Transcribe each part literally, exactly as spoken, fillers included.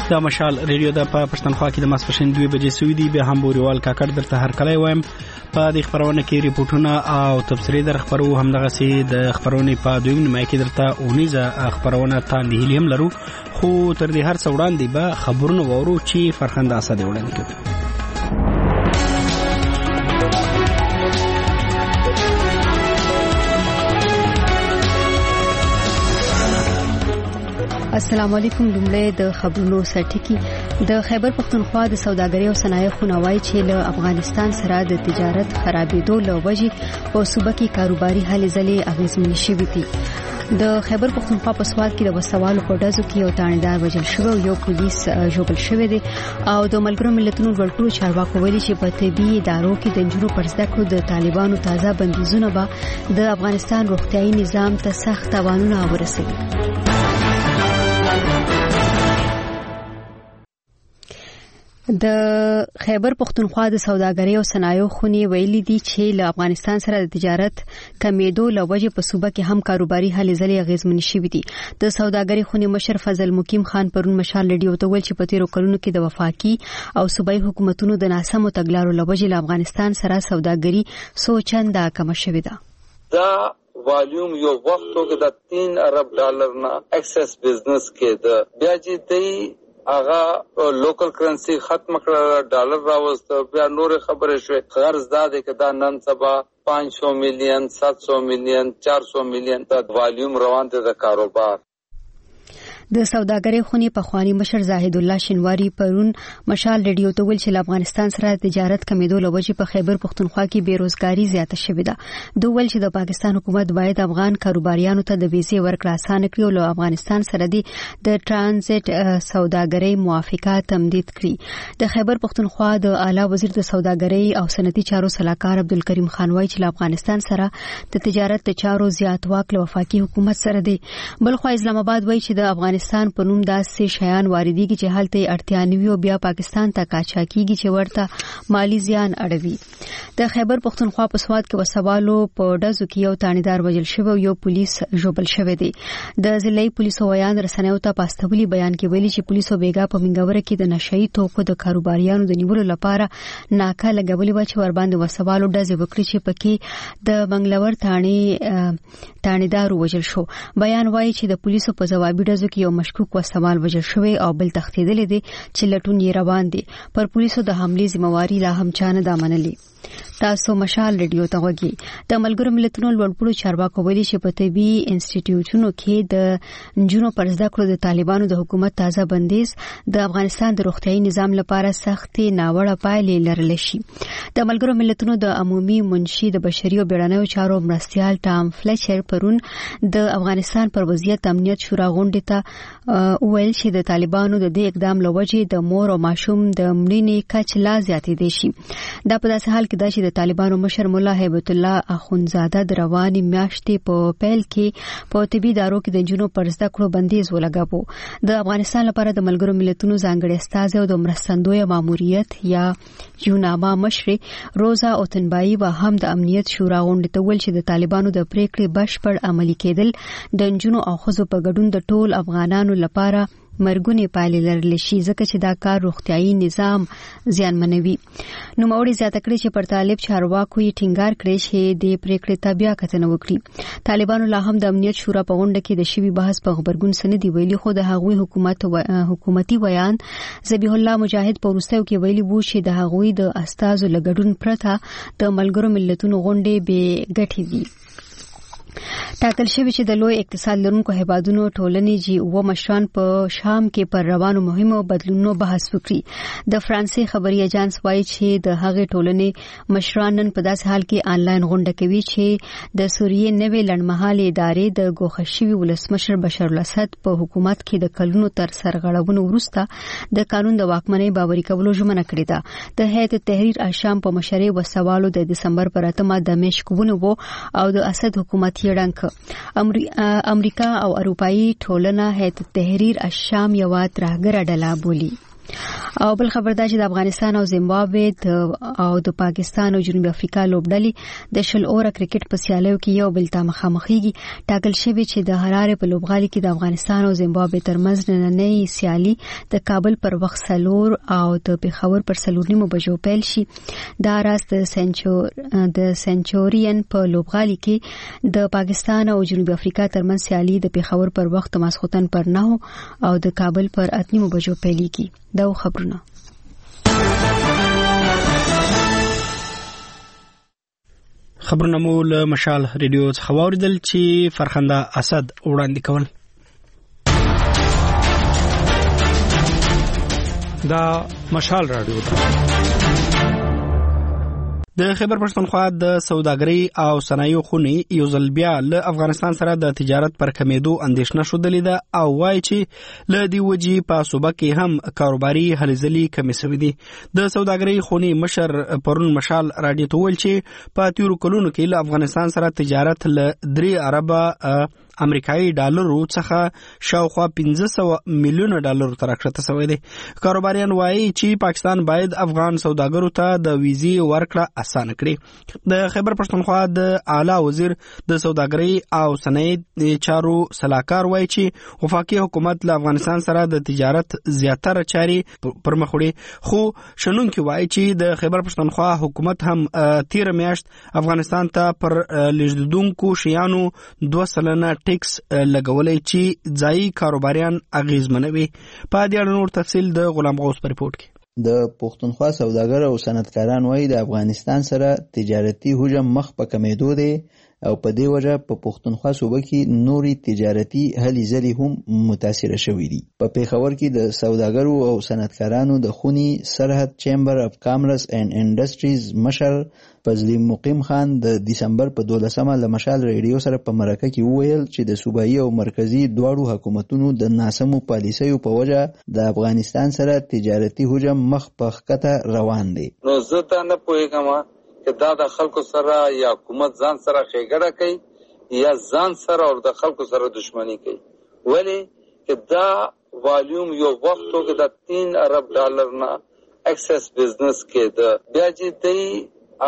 دا مشال ریډیو د پښتونخوا کې د ماسپښین دوه بجې سوي دی. به هم بوريوال کاکړ درته هر کله وایم په دې خبرونه کې ریپورتونه او تفسیري در خبرو هم دغه سي د خبرونې په دویم نیمه کې درته اونیزه خبرونه تاندې هلیم لرو. خو تر دې هر څه وړاندې به خبرونه وورو چې فرخنده اسد وړاندې کوي. السلام علیکم. لومړی د خبرونو سرټکی. د خیبر پختونخوا د سوداګرۍ او صنایع خونوای چې له افغانستان سره د تجارت خرابېدو له وجې په صوبه کې کاروباري هلې ځلې اغېزمنې شوې دي. د خیبر پختونخوا په سواد کې د وسوالو په ډزو کې یو تاندار وژل شوی او یو پولیس ژوبل شوی دی او د ملګرو ملتونو ورټولو چارواکو ویلي چې په طبي ادارو کې د نجونو پر زده کړو د طالبانو تازه بندیزونه به د افغانستان روغتیايي نظام ته سخت تاوانونه ورسوي. د خیبر پختونخوا د سوداګرۍ او صنایع خونې ویلي دي چې له افغانستان سره د تجارت کمیدو له وجې په صوبه کې هم کاروباري هلې ځلې اغېزمنې شوې دي. د سوداګرۍ خونې مشر فضل مقیم خان پرون مشال ریډیو ته ویل چې په تیرو کلونو کې د وفاقي او صوبایي حکومتونو د ناسمو تګلارو له وجې له افغانستان سره سوداګري څو چنده کمه شوې ده. دا والیوم یو وخت کې د تین ارب ډالر نه اکسس بزنس کې د بیا چې دی هغه لوکل کرنسی ختم کړه، ډالر راوست، بیا نور خبرې شوې. غرض دا دی چې دا نن سبا پانچ سو میلیون سات سو میلیون چار سو میلیون د والیوم روان دي د کاروبار. د سوداګرۍ خونې په خواني مشر زاهد الله شینواری پرون مشال ریډیو ته ویل چې له افغانستان سره تجارت کمیدو له وجې په خیبر پختونخوا کې بیروزګاری زیاته شوې ده. دوی ویل چې د پاکستان حکومت باید افغان کاروباریانو ته د ویزې ورکړه اسانه کړي او له افغانستان سره د ترانزیت سوداګرۍ موافقه تمدید کړي. د خیبر پختونخوا د اعلی وزیر د سوداګرۍ او صنعتي چارو سلاکار عبدالکریم خان وایي چې له افغانستان سره د تجارت د چارو زیات واک له وفاقي حکومت سره دی. بلخو اسلام آباد وایي چې د افغانستان افغانستان په نوم داسې شیان واردېږي چې هلته اړتیا نه وي او بیا پاکستان ته قاچاق کیږي چې ورته مالی زیان اړوي. د خیبر پختونخوا په سواد کې وسوالو په ډزو کې یو تاندار وژل شوی او یو پولیس ژوبل شوی دی. د ضلعي پولیسو ویان رسنیو ته پاستولي بیان کې ویلي چې پولیسو بیګا په منګوره کې د نشئی توکو د کاروباریانو د نیولو لپاره ناکه لګولې و چې ور باندې وسوالو ډزې وکړي چې پکې د منګلور تانی تاندار وژل شو. بیان وایي چې د پولیسو په ځوابي ډزو کې یو مشکوک وسوال وژل شوی او بل تښتېدلی دی چې لټون یې روان دی. پر پولیسو د حملې ذمہواری لا هم چانه دا منلي. تاسو مشال ریډیو ته وګورئ. د ملګرو ملتونو لوړپوړو چارواکو ویلي چې په طبي انسټیټیوټونو کې د نجونو پر زده کړو د طالبانو د حکومت تازه بندیز د افغانستان د روغتیايي نظام لپاره سختي ناوړه پایلې لرلی شي. د ملګرو ملتونو د عمومي منشي د بشري او بیړنیو چارو مرستیال ټام فلیچر پرون د افغانستان پر وضعیت امنیت شورا غونډې ته ویل چې د طالبانو د دې اقدام لوجې د مور او ماشوم د مړینې کچه لا زیاتېدای شي. دا په داسې حال کې دا چې د طالبانو مشر مولا هیبت الله اخونزاده د رواني میاشتې په پیل کې په طبي ادارو کې د نجونو پر زده کړو بندیز ولګاوه. د افغانستان لپاره د ملګرو ملتونو ځانګړي استازی او د مرستندوی ماموریت یا یوناما مشر روزا اوتنبای و هم د امنیت شورا غونډې ته ویل چې د طالبانو د پریکړې بشپړ عملي کېدل د نجونو او ښځو په ګډون د ټول افغانانو لپاره مرګونی پایلې لرلی شي ځکه چې دا کار روغتیايي نظام زیانمنوي. نو موري زیاته کړی چې پر طالب چارواکو یې ټینګار کړی چې د پریکړې ته بیا کتنه وکړي. طالبانو لا هم د امنیت شورا په غونډه کې د شوي بحث په خبرګون سندې ویلي خو د هغوی حکومت و... حکومتي بیان ذبیح الله مجاهد په وروستیو کې ویلي وو چې د هغوی د استازو لګډون پرته د ملګرو ملتونو غونډې بې ګټې دي. ټاکل شوی چې د لوی اقتصاد لرونکو هیوادونو ټولنې جی او مشران په شام کې پر روانو مهمو بدلونونو بحث وکړي. د فرانسې خبري اژانس وایي چې د هغې ټولنې مشران نن په داسې حال کې آنلاین غونډه کوي چې د سوریې نوې لړمحالې ادارې د ګوښه شوي ولسمشر بشار الاسد په حکومت کې د کلونو تر سرغړونو وروسته د قانون د واکمنۍ باوري کولو ژمنه کړې ده. د هیئت تحریر الشام په مشرۍ وسوالو د دسمبر پر اتمه دمشق ونیو او د اسد حکومت ډنک امریکا او اروپאי ټولنه هیئت تحریر الشام یو ترهګره ډله بولي. او بل خبر دا چې د افغانستان او زیمبابوې او د پاکستان او جنوبي افریقا لوبډلې د شل اوره کرکټ په سیالیو کې یو بل ته مخامخېږي. ټاکل شوی چې د هراره په لوبغالي کې د افغانستان او زیمبابوې ترمنځ نننۍ سیالي د کابل پر وخت سلور او د پیښور پر سلور نیمو بجو پیل شي. دا راز د سنچور د سنچورین په لوبغالي کې د پاکستان او جنوبي افریقا ترمنځ سیالي د پیښور پر وخت ماسختن پر نه او د کابل پر اتنیمو بجو پیلېږي. دا خبرونه خبرونه مو له مشال ریډیو څخه واوریدل چې فرخنده اسد وړاندې کول. دا مشال رادیو ده. د خیبر پښتونخوا د سوداګرۍ او صنایعو خونې یو ځل بیا له افغانستان سره د تجارت پر کمیدو اندېښنه شودلې ده او وایي چې له دې وجې په صوبه کې هم کاروباري هلې ځلې کمې شوې دي. د سوداګرۍ خونې مشر پرون مشال راډیو ته وویل چې په تیرو کلونو کې له افغانستان سره تجارت له درې اربه امریکایي ډالرو څخه شاوخوا پنځه سوه میلیونه ډالرو ته راکښته شوی دی. کاروباریان وایي چې پاکستان باید افغان سوداګرو ته د ویزې ورکړه اسانه کړي. د خیبر پښتونخوا د اعلی وزیر د سوداګرۍ او صنایع چارو سلاکار وایي چې وفاقي حکومت له افغانستان سره د تجارت زیاتره چارې پر مخ وړي، خو شنونکي وایي چې د خیبر پښتونخوا حکومت هم تیر میاشت افغانستان ته پر لیږدونکو شیانو دوه سلنه ټیکس لګولې چې ځایي کاروباریان اغیزمنوي. په دې اړه نور تفصیل د غلام غوث په ریپورت کې. د پښتونخوا سوداګر او صنعتکاران وایي د افغانستان سره تجارتي حجم مخ په کمیدو دی او په دې وجه په پښتونخوا صوبه کې نوري تجارتي هلې ځلې هم متاثره شوې دي. په پیښور کې د سوداګرو او صنعتکارانو د خوني سرحد چیمبر اف کامرس اینڈ انډستریز مشر فضلی مقیم خان د دسمبر په دولسمه له مشال ریډیو سره په مرکه کې وویل چې د صوبایي او مرکزی دواړو حکومتونو د ناسمو پالیسیو په وجه د افغانستان سره تجارتي حجم مخ په ښکته روان دی. نو زه ته نه پوهېږم چې دا د خلکو سره یا حکومت ځان سره ښېګړه کوي یا ځان سره او د خلکو سره دشمني کوي. ولې چې دا والیوم یو وخت کې د تین ارب ډالر نه اکسس بزنس کې د بیا چې دی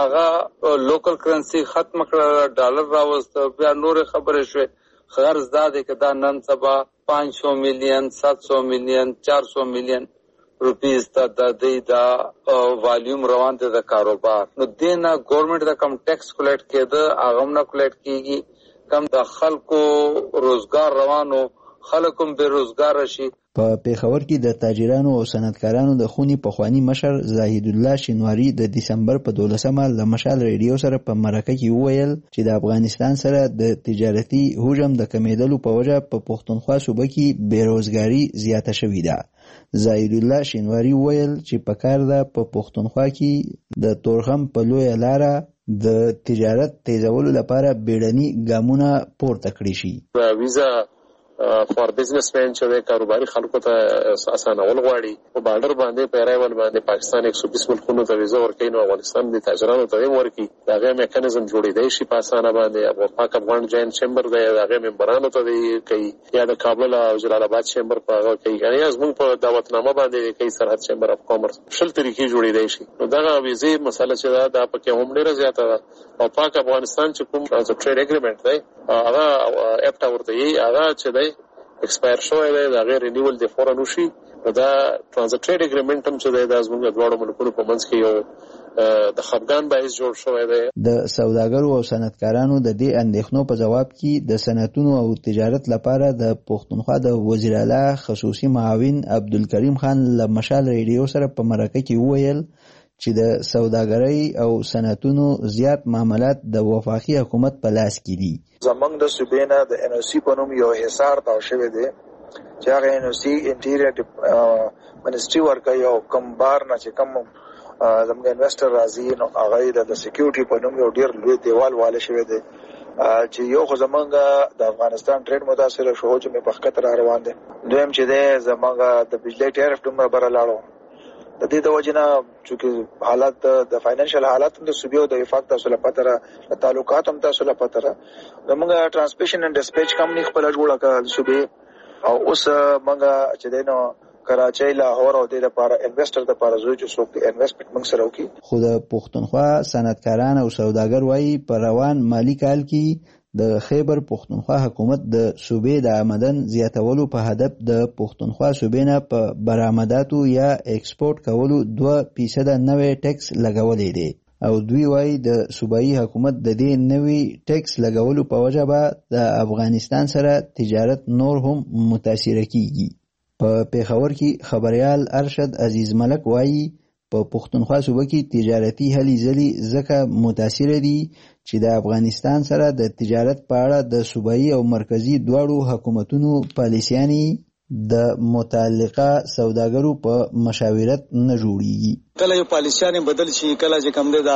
هغه لوکل کرنسی ختم کړه، ډالر راوسته، بیا نور خبرې شوې. غرض دا دی چې دا نن سبا پانچ سو میلیون سات سو میلیون چار سو میلیون روپیز ته د دې دا والیوم روان دی د کاروبار. نو دې نه ګورنمنټ د کم ټیکس کلیکټ کېده هغه هم نه کلیکټ کېږي، کم د خلکو روزګار روانو خلک هم بې روزګاره شي. په پیښور کې د تاجرانو او صنعتکارانو د خوني پخوانی مشر زاهد الله شینواری د دسمبر په دولسمه له مشال ریډیو سره په مرکه کې وویل چې د افغانستان سره د تجارتي حجم د کمیدلو په وجه په پښتونخوا صوبه کې بیروزګاری زیاته شوې ده. زاهد الله شینواری وویل چې په کار ده په پښتونخوا کې د تورخم په لویه لاره د تجارت تیزولو لپاره بیړني ګامونه پورته کړي شي. ویزا فار بزنسمن چې د کاروباري خلکو ته اسانول غواړي په بارډر باندې پیرایول باندې پاکستان ایک سو بیس ملکونو ته ویزا ورکوي، نو افغانستان د تاجرانو ته هم ورکوي. د هغې میکانیزم جوړېدی شي په اسانه باندې. پاک افغان جاینټ چیمبر دی د هغې ممبرانو ته دی کوي، یا د کابل او جلال آباد چیمبر په هغه کوي، یا زموږ په دعوتنامه باندې کوي سرحد چیمبر اف کامرس. شل طریقې جوړېدی شي. نو دغه ویزې مسله چې ده دا پکې هم ډېره زیاته ده. او پاک افغانستان چې کوم ټریډ اګریمنټ دی هغه اپټا ورته یي هغه چې دی ایکسپایر شوی دی، د هغې رینیول د فورا وشي. دا ټرانزټ ټریډ اګریمنټ هم چې دی دا زموږ د دواړو ملکونو په منځ کې یو د خفګان باعث جوړ شوی دی. د سوداګرو او صنعتکارانو د دې اندېښنو په جواب کې د صنعتونو او تجارت لپاره د پښتونخوا د وزیر اعلی خصوصي معاون عبدالکریم خان له مشال ریډیو سره په مرکه کې وویل چې د سوداګرۍ او صنعتونو زیات معاملات د وفاقي حکومت په لاس کې دي. زمونږ د صوبې نه د ان او سی په نوم یو حصار تاو شوی دی چې هغه ان او سی انټیریر منسټري ورکوي او کوم بار نه چې کوم زموږ انویسټر راځي نو هغه د سکیورټي په نوم یو ډېر لوی دیوال واله شوی دی چې یو خو زمونږ د افغانستان ټریډ متاثر شو چې مې په خطر روان دي. دویم چې دی زمونږ د بجلی ټیرف دومره بره لاړو د دې د وجه نه چې حالات د فاینانشل حالات د صوبې او د وفاق تاسو له پته را تعلقات هم تاسو له پته را زموږ ترانسمیشن اینډ ډسپیچ کمپنی خپل جوړه کړه صوبې او اوس موږ چې دی نو کراچۍ لاهور او د لپاره انویسټر د لپاره زوی چې څوک انویسټمنټ موږ سره وکړي. خو د پښتونخوا صنعتکاران او سوداګر وایي په روان مالی کال کې د خیبر پښتونخوا حکومت د صوبې د آمدن زیاتولو په هدف د پښتونخوا صوبې نه په برآمداتو یا ایکسپورټ کولو دوه فیصده نوې ټیکس لګولې دی او دوی وایي د صوبایي حکومت د دې نوي ټیکس لګولو په وجه به د افغانستان سره تجارت نور هم متاثره کیږي. په پیښور کې خبريال ارشد عزیز ملک وایي په پښتونخوا صوبه کې تجارتي هلې ځلې ځکه متاثره دي چې د افغانستان سره د تجارت په اړه د صوبایي او مرکزی دواړو حکومتونو پالیسیانې د متعلقه سوداګرو په مشاورت نه جوړیږي. کله یو پالیسیانې بدل شي، کله چې کوم دی دا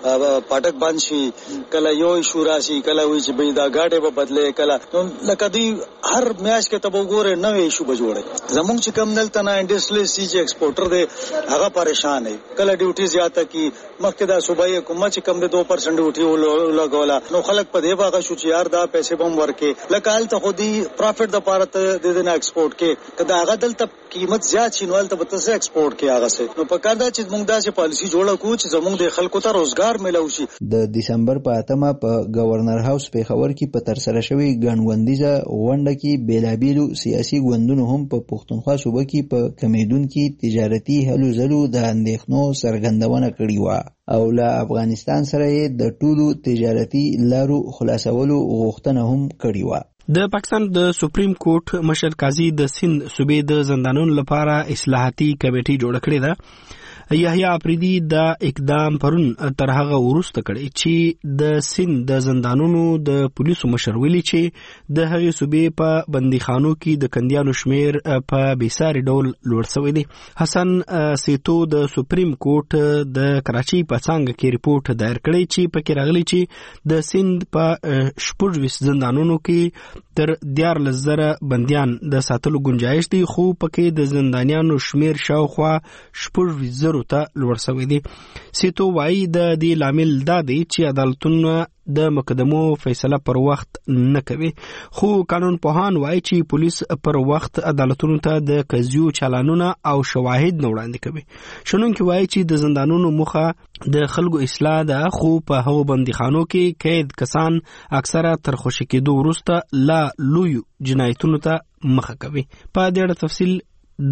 پاټک بند شي، کله یو شورا شي، کله وی چې به دا گاډي به بدلې، کله لکه دی هر میاش کې ته وګوره نوې شو به جوړه. زمونږ چې کوم دلته نه انډستریل سی چې ایکسپورټر دی هغه پریشان دی، کله ډیوټي زیاته کی مخکې دا صوبایي حکومت چې کوم دی دو پرسنټ ډیوټي لګولا نو خلک په دې باغ شو چې یار دا پیسې بم ورکې لکه حالت خو دی پروفټ د پاره ته د نه ایکسپورټ کې کدا هغه دلته قیمت زیات شي نو ته به تاسو ایکسپورټ کې هغه څه نو په کار دا چې موږ داسې پالیسی جوړه کوو چې زموږ د خلکو ته روزګار ملو شي. د دسمبر په اتمه په گورنر هاوس پیښور کې په تر سره شوی ګڼغوندیزه غونډه کې بیلابیلو سیاسي ګوندونو هم په پښتونخوا صوبه کې په کمیدونکو تجارتي هلو ځلو د اندېښنو څرګندونه کړې و او له افغانستان سره د ټولو تجارتي لارو خلاصولو غوښتنه هم کړې و. د پاکستان د سپریم کورټ مشر قاضي د سند صوبې د زندانونو لپاره اصلاحاتي کمیټه جوړ کړې ده. یحیی افریدی دا اقدام پرون تر هغه وروسته کړی چې د سند د زندانونو د پولیسو مشر ویلي چې د هغې صوبې په بندیخانو کې د کندیانو شمیر په بیساري ډول لوړ شوی دی. حسن سیتو د سپریم کورټ د کراچۍ په څانګه کې ریپورت دایر کړی چې پکې راغلی چې د سند په شپږ ویشت زندانونو کې تر دیارلس زره بندیان د ساتلو گنجایش دی، خو پکې د زندانیانو شمیر شاوخوا شپږ ویشت زرو ته لوړ شوی دی. سیتو وایي د دې لامل دا دی چې عدالتونه د مقدمو فیصله پر وخت نه کوي، خو قانون پوهان وایي چې پولیس پر وخت عدالتونو ته د قضیو چالانونه او شواهد نه وړاندې کوي. شنونکي وایي چې د زندانونو موخه د خلکو اصلاح ده، خو په هغو بندیخانو کې قید کسان اکثره تر خوشي کېدو وروسته لا لویو جنایتونو ته مخه کوي. په دې اړه تفصیل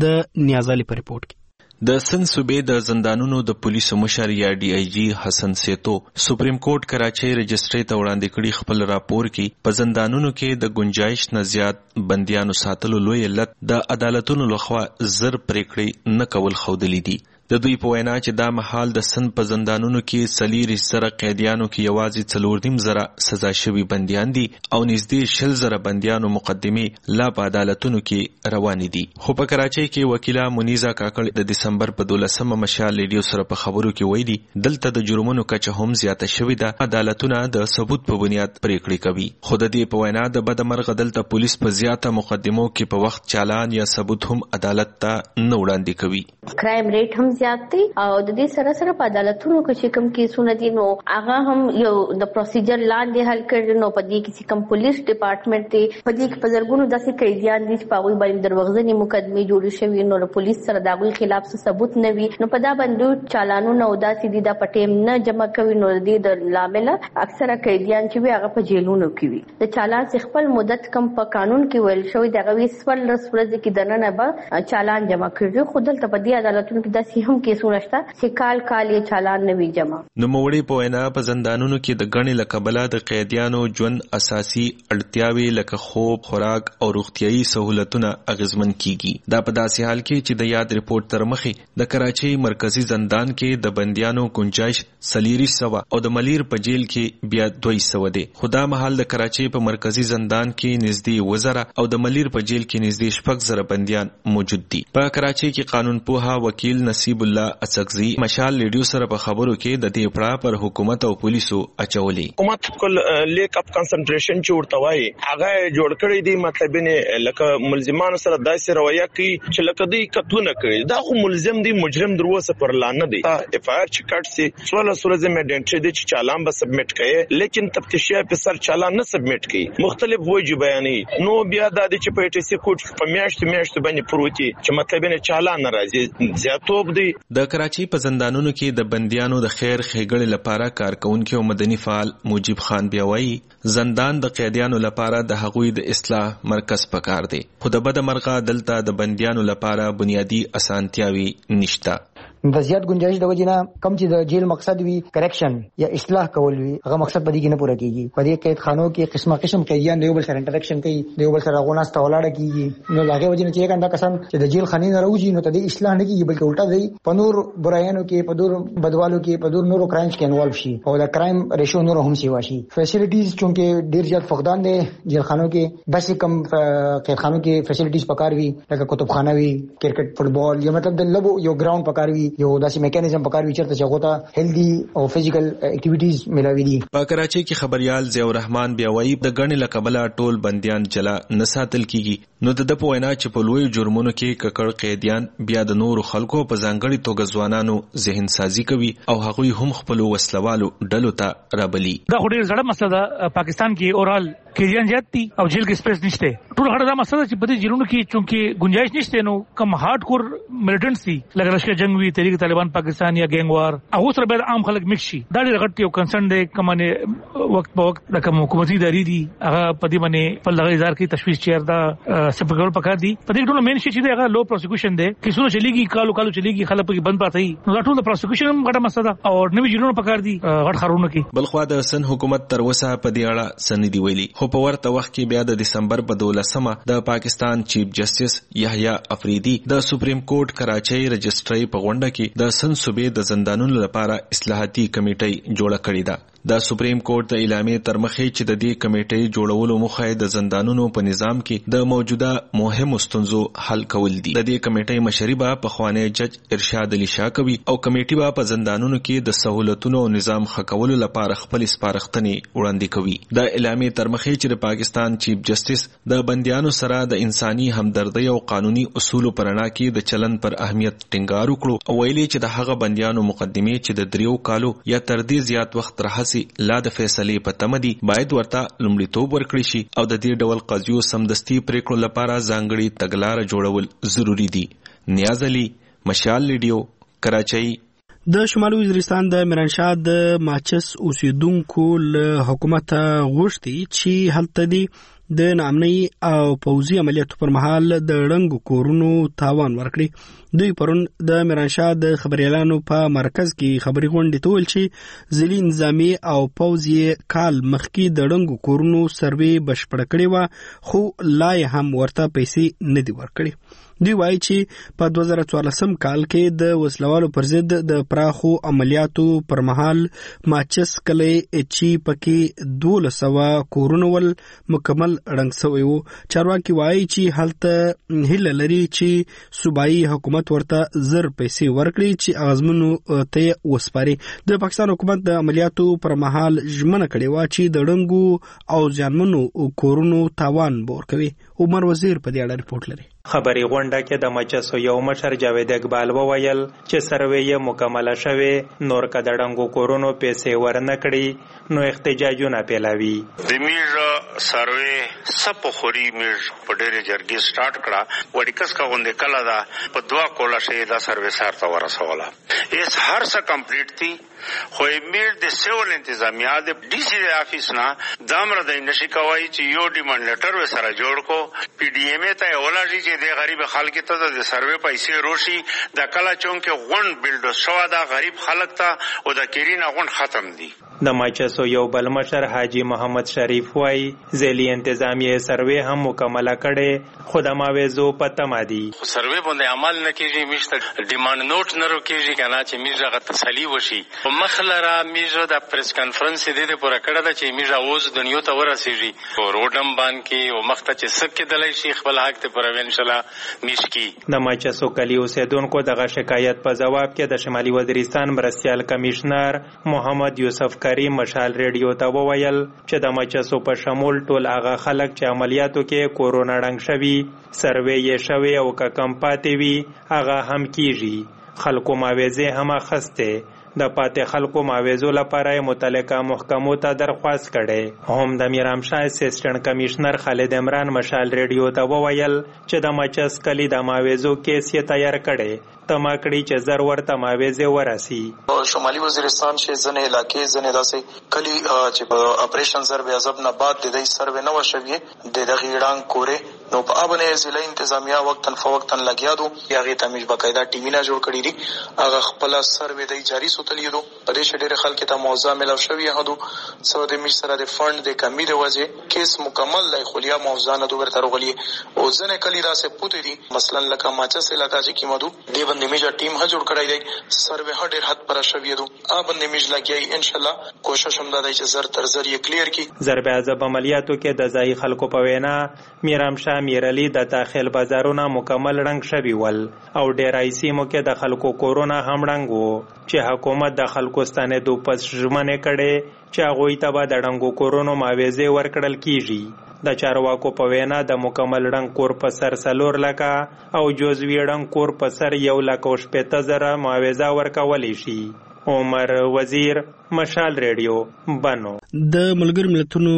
د نیازالي په ریپورت کې. د سند صوبې د زندانونو د پولیسو مشر یا ډي آی جی حسن سیتو سپریم کورټ کراچۍ رجسټري ته وړاندې کړي خپل راپور کې په زندانونو کې د گنجایش نه زیات بندیانو ساتلو لوی علت د عدالتونو لخوا زر پریکړې نه کول ښودلي دي. د دوی په وینا چې دا مهال د سند په زندانونو کې څلېرویشت زره قیدیانو کې یوازې څلور نیم زره سزا شوي بندیان دي او نږدې شل زره بندیانو مقدمې لا په عدالتونو کې روانې دي. خو په کراچۍ کې وکیله منیزه کاکړ د دسمبر په دولسمه مشال ریډیو سره په خبرو کې ویلي دلته د جرمونو کچه هم زیاته شوې ده، عدالتونه د ثبوت په بنیاد پریکړې کوي. خو د دې په وینا د بدمرغه دلته پولیس په زیاته مقدمو کې په وخت چالان یا ثبوت هم عدالت ته نه وړاندې کوي. کرایم ریټ هم زیات دی او د دې سره سره په عدالتونو کې چې کوم کیسونه دي نو هغه هم یو د پروسیجر لاندې حل کړي نو په دې کې چې کوم پولیس ډپارټمنټ دی په دې کې په زرګونو داسې قیدیان دي چې په هغوی باندې دروغجنې مقدمې جوړې شوي نو د پولیس سره د هغوی خلاف څه ثبوت نه وي نو په دا باندې چالانونه او داسې دي دا په ټیم نه جمع کوي نو د دې د لامل اکثره قیدیان چې وي هغه په جیلونو کې وي. د چالان څخه خپل مدت کم په قانون کې ویل شوی دغه وی سوال رس ورځ کې دننه به چالان جمع کړي خو دلته په دې عدالتونو کې داسې هم کیسونه شته چې کال کال یې چالان نه وي جمع. نو موړي په وینا په زندانونو کې د غني لکبله د قیدیانو ژوند اساسي اړتیاوي لکه خوب، خوراک او روغتيایي سہولتونه اغیزمن کیږي. دا په داسې حال کې چې د یاد ریپورت تر مخې د کراچۍ مرکزی زندان کې د بندیانو گنجائش سلیری سوا او د ملیر په جیل کې بیا دوی سو دی. خدا محل د کراچۍ په مرکزی زندان کې نږدې وزره او د ملیر په جیل کې نږدې شپږ زره بندیان موجود دي. په کراچۍ کې قانون پوها وکیل نصیب حبیب الله اڅکزي مشال ریډیو سره په خبرو کې د دې پړا پر حکومت او پولیسو اچولي. حکومت کول لیک اپ کنسنټریشن چې ورته وایي هغه جوړ کړی دی، مطلب نه لکه ملزمانو سره داسې رویه کوي چې لکه دوی کتونه کوي. دا خو ملزم دی، مجرم دروسه پر لانه دی. اف آی آر چې کټ سي څوله سورزه مې ډنټری دی چې چالان به سبمټ کړي، لیکن تفتیشي افسر چالان نه سبمټ کړي، مختلف وجه بیانې. نو بیا د دې چې په ټي سي کوډ په میاشت میاشت باندې پروتي چې مطلب نه چالان راځي زیاتوب دی. د کراچي په زندانونو کې د بنديانو د خیر ښېګړې لپاره کارکونکو مدني فعال موجب خان بیا وایي زندان د قیدیانو لپاره د هغوی د اصلاح مرکز پکار دی، خو د بد مرغه دلته د بنديانو لپاره بنیادی اسانتیاوي نشته. د زیات گنجائش د وجنه کم چې د جیل مقصد وي کریکشن یا اصلاح کول وي، هغه مقصد پدې کې نه پوره کیږي. په دې قید خانو کې قسمه قسم قیدیان د یو بل سره انټریکشن کوي، د یو بل سره غوناست ولاړه کیږي. نو هغه وجنه چې څنګه کسان چې د جیل خانې نه راوځي نو ته د اصلاح نه کیږي، بلکې الټا دی په نور برایانو کې، په نور بدوالو کې، په نور نورو کرایمز کې انوالو شي او د کرایم ریشو نور هم سی واشي. فیسیلیټیز چونکه ډیر زیات فقدان دي جیل خانو کې، بس کم قید خانو کې فیسیلیټیز پکار وي لکه کتابخانه وي، کرکټ فوټبال یا مطلب د لبو یو ګراوند پکار وي، یو داسې میکانیزم پکار وي چرته چې غوته هیلدي او فزیکل اکټیویټیز ملاوي دي. په کراچي کې خبريال ضیاء الرحمن بیا وایي د غړنې لقبله ټول بنديان جلا نه ساتل کیږي. نو د د په وینا چې په لوی جرمونو کې ککړ قیدیان بیا د نورو خلکو په ځانګړي توګه ځوانانو ذهن سازي کوي او هغوی هم خپل وسلوالو ډلو ته رابلي. دا خو ډیر زړه مسله ده. پاکستان کې اورال قیدیان زیات دي او جیل کې سپیس نشته. ټول غړي دا مسله چې په دې جیلونو کې چونکه گنجائش نشته، نو کم هارد کور ملیټنټس دي لکه لشکر جنگ وی، تحریک طالبان پاکستان یا گینګ وار، هغه سره به عام خلک مکس شي. دا ډیر غټ یو کنسرن دی. کمانه وخت په وخت د کوم حکومتي ادارې دي هغه په دې باندې په لغړی ځار کې تشویش چیر دا سپګول پکار دي. په دې ټول مین شي چې هغه لو پروسیکیوشن دی، کیسونه چلیږي کالو کالو چلیږي، خلک په بند پاتې. نو دا ټول د پروسیکیوشن هم غټه مسله ده او نوې جیلونو پکار دي غټ خارونه کې. بلخوا د سن حکومت تر وسه په دې اړه سندې ویلي، خو په ورته وخت کې بیا د دسمبر په دولسمه د پاکستان چیف جسټس یحیی افریدي د سپریم کورټ کراچۍ رجسټرۍ په غونډه کې د سن صوبې د زندانونو لپاره اصلاحاتي کمیټه جوړه کړې ده. د سپریم کورټ د اعلامیې تر مخې چې د دې کمیټې جوړولو موخه د زندانونو په نظام کې د موجوده مهمو ستونزو حل کول دي. د دې کمیټې مشري به پخوانی جج ارشاد علي شاه کوي او کمیټې به په زندانونو کې د سہولتونو او نظام ښه کولو لپاره خپل سپارښتنې وړاندې کوي. د اعلامیې تر مخې چې د پاکستان چیف جسټس د بندیانو سره د انساني همدردۍ او قانوني اصولو پر رڼا کې د چلن پر اهمیت ټینګار وکړو او ویلي چې د هغه بندیانو مقدمې چې د دریو کالو یا تر دې زیات وخت راهسي لا د فیصلې په تمه دي باید ورته لومړیتوب ورکړي شي او د دې ډول قضیو سمدستي پریکړو لپاره ځانګړي تګلارې جوړول ضروری دي. نیاز علي، مشال ریډیو، کراچۍ. د شمالي وزیرستان د میرانشاه د ماچس اوسیدونکو له حکومت غوښتي چې هلته دي د نامنۍ او پوځي عملیاتو پر مهال د ړنګو کورونو تاوان ورکړي. دوی پرون د میرانشاه د خبريالانو په مرکز کې خبري غونډې ته ویل چې ځلي نظامي او پوځي کال مخکې د ړنګو کورونو سروې بشپړ کړي و، خو لا هم ورته پیسې نه دي ورکړي. دوی وایي چې په دوه زره څوارلسم کال کې د وسلوالو پر ضد د پراخو عملیاتو پر مهال ماچس کلی چې پکې دولس سوه کورونه ول مکمل ړنګ شوی و. چارواکي وایي چې هلته هیله لري چې صوبایي حکومت ورته زر پیسې ورکړي چې اغزمنو ته وسپاري. د پاکستان حکومت د عملیاتو پر مهال ژمنه کړې و چې د ړنګو او زیانمنو کورونو تاوان به ورکوي. عمر وزیر په دې اړه رپورټ لري. خبري غونډه کې د مجلسو یو مشر جاوید اقبال وویل چې سروې یې مکمله شوه، نور که د ړنګو کورونو پیسې ورنه کړي نو احتجاجونه پیلاوي. د میږ سروې سپ خوري میږ په ډېرې جرګې سٹارټ کړه، وړي کس کا غونډه کله دا په دوا کوله شي دا سروې سارته ورسوله. اس هر څه کمپلیټ دي، خو میږ د سیول انتظامیه د ډي سي د افیس نه دامر د نشي کوي چې یو ډیمانډ لیټر و سره جوړ کو پی ډی ایم ته ولاشي چې د غریب خلک ته د سروې پیسې روشي د کلا چون کې غون بلډ شو دا غریب خلک ته او د کیرین غون ختم دي. د ماچسو یو بل مشر حاجی محمد شریف وای ځلې انتظامیه سروې هم مکمله کړي خو د ماویزو په تمه دي. سروې باندې عمل نه کیږي، میشته ډیماند نوٹ نه روکیږي کنه چې میژه تسلی وشي. مخلره میژه د پریس کانفرنس دې د پوره کړه چې میژه اوس دنیا ته ورسیږي او روډم باندې او مخته چې سکه دلای شي خپل حق ته پر ان شاء الله میشکی. د ماچسو کلی اوسیدونکو دغه شکایت په جواب کې د شمالي وزیرستان مرستيال کمشنر محمد یوسف کریم مشال ریډیو ته وویل چې د ماچسو په شمول ټول هغه خلک چې عملیاتو کې کورونا رنګ شوي سروې یې شوي او که کم پاتې وي هغه هم کیږي. خلکو ماویزې هم اخسته د پاتې خلکو ماویزو لپاره متعلقه محکمو ته درخواست کړي. هم د میرامشاه اسسټنټ کمشنر خالد عمران مشال ریډیو ته وویل چې د ماچس کلی د ماویزو کیس یې تیار کړي تما کړي چې زر ورته ماویزې وراسي. شمالي وزیرستان شي ځنې علاقې ځنې داسې کلی چې په اپریشن سروې ازب نه بعد د دې سروې نه وشوي د دغه ایران کورې نو په ابنه ضلع انتظامیه وقتن فوقتن لګیا دو یغه تمیج بقاعده ټیمونه جوړ کړی دي هغه خپل سروې د جاری سوتلی دو په دې شډیر خلک ته موضوع ملو شوی هدو سو د میش سره د فند د کمی د وجه کیس مکمل لای خلیا موضوع نه دوه تر غلی او ځنې کلی داسې پوتې دي مثلا لکه ماچس علاقہ چې کیمدو دی باندې میجا ټیم ه جوړ کړی دی سروې هډیر حد پر شوی دو ا باندې میج لګی ان شاء الله کوشش هم دای چې زر تر زر یې کلیر کی. ضرب عذاب عملیاتو کې د ځای خلکو په وینا میرامشاه میرعلی د داخل بازارونه مکمل رنګ شوی ول او ډیرای سیمو کې د خلکو کورونا هم رنګ وو چې حکومت د خلکو ستانه دو پس ژمنه کړي چې هغه ته به د رنګو کورونا ماویزې ورکړل کیږي. د چارواکو په وینا د مکمل رنګ کور په سر سلور لکه او جزوی رنګ کور په سر یو لکه او شپږ زره ماویزه ورکولی شي. عمر وزیر مشال ریډیو بنو. د ملګرو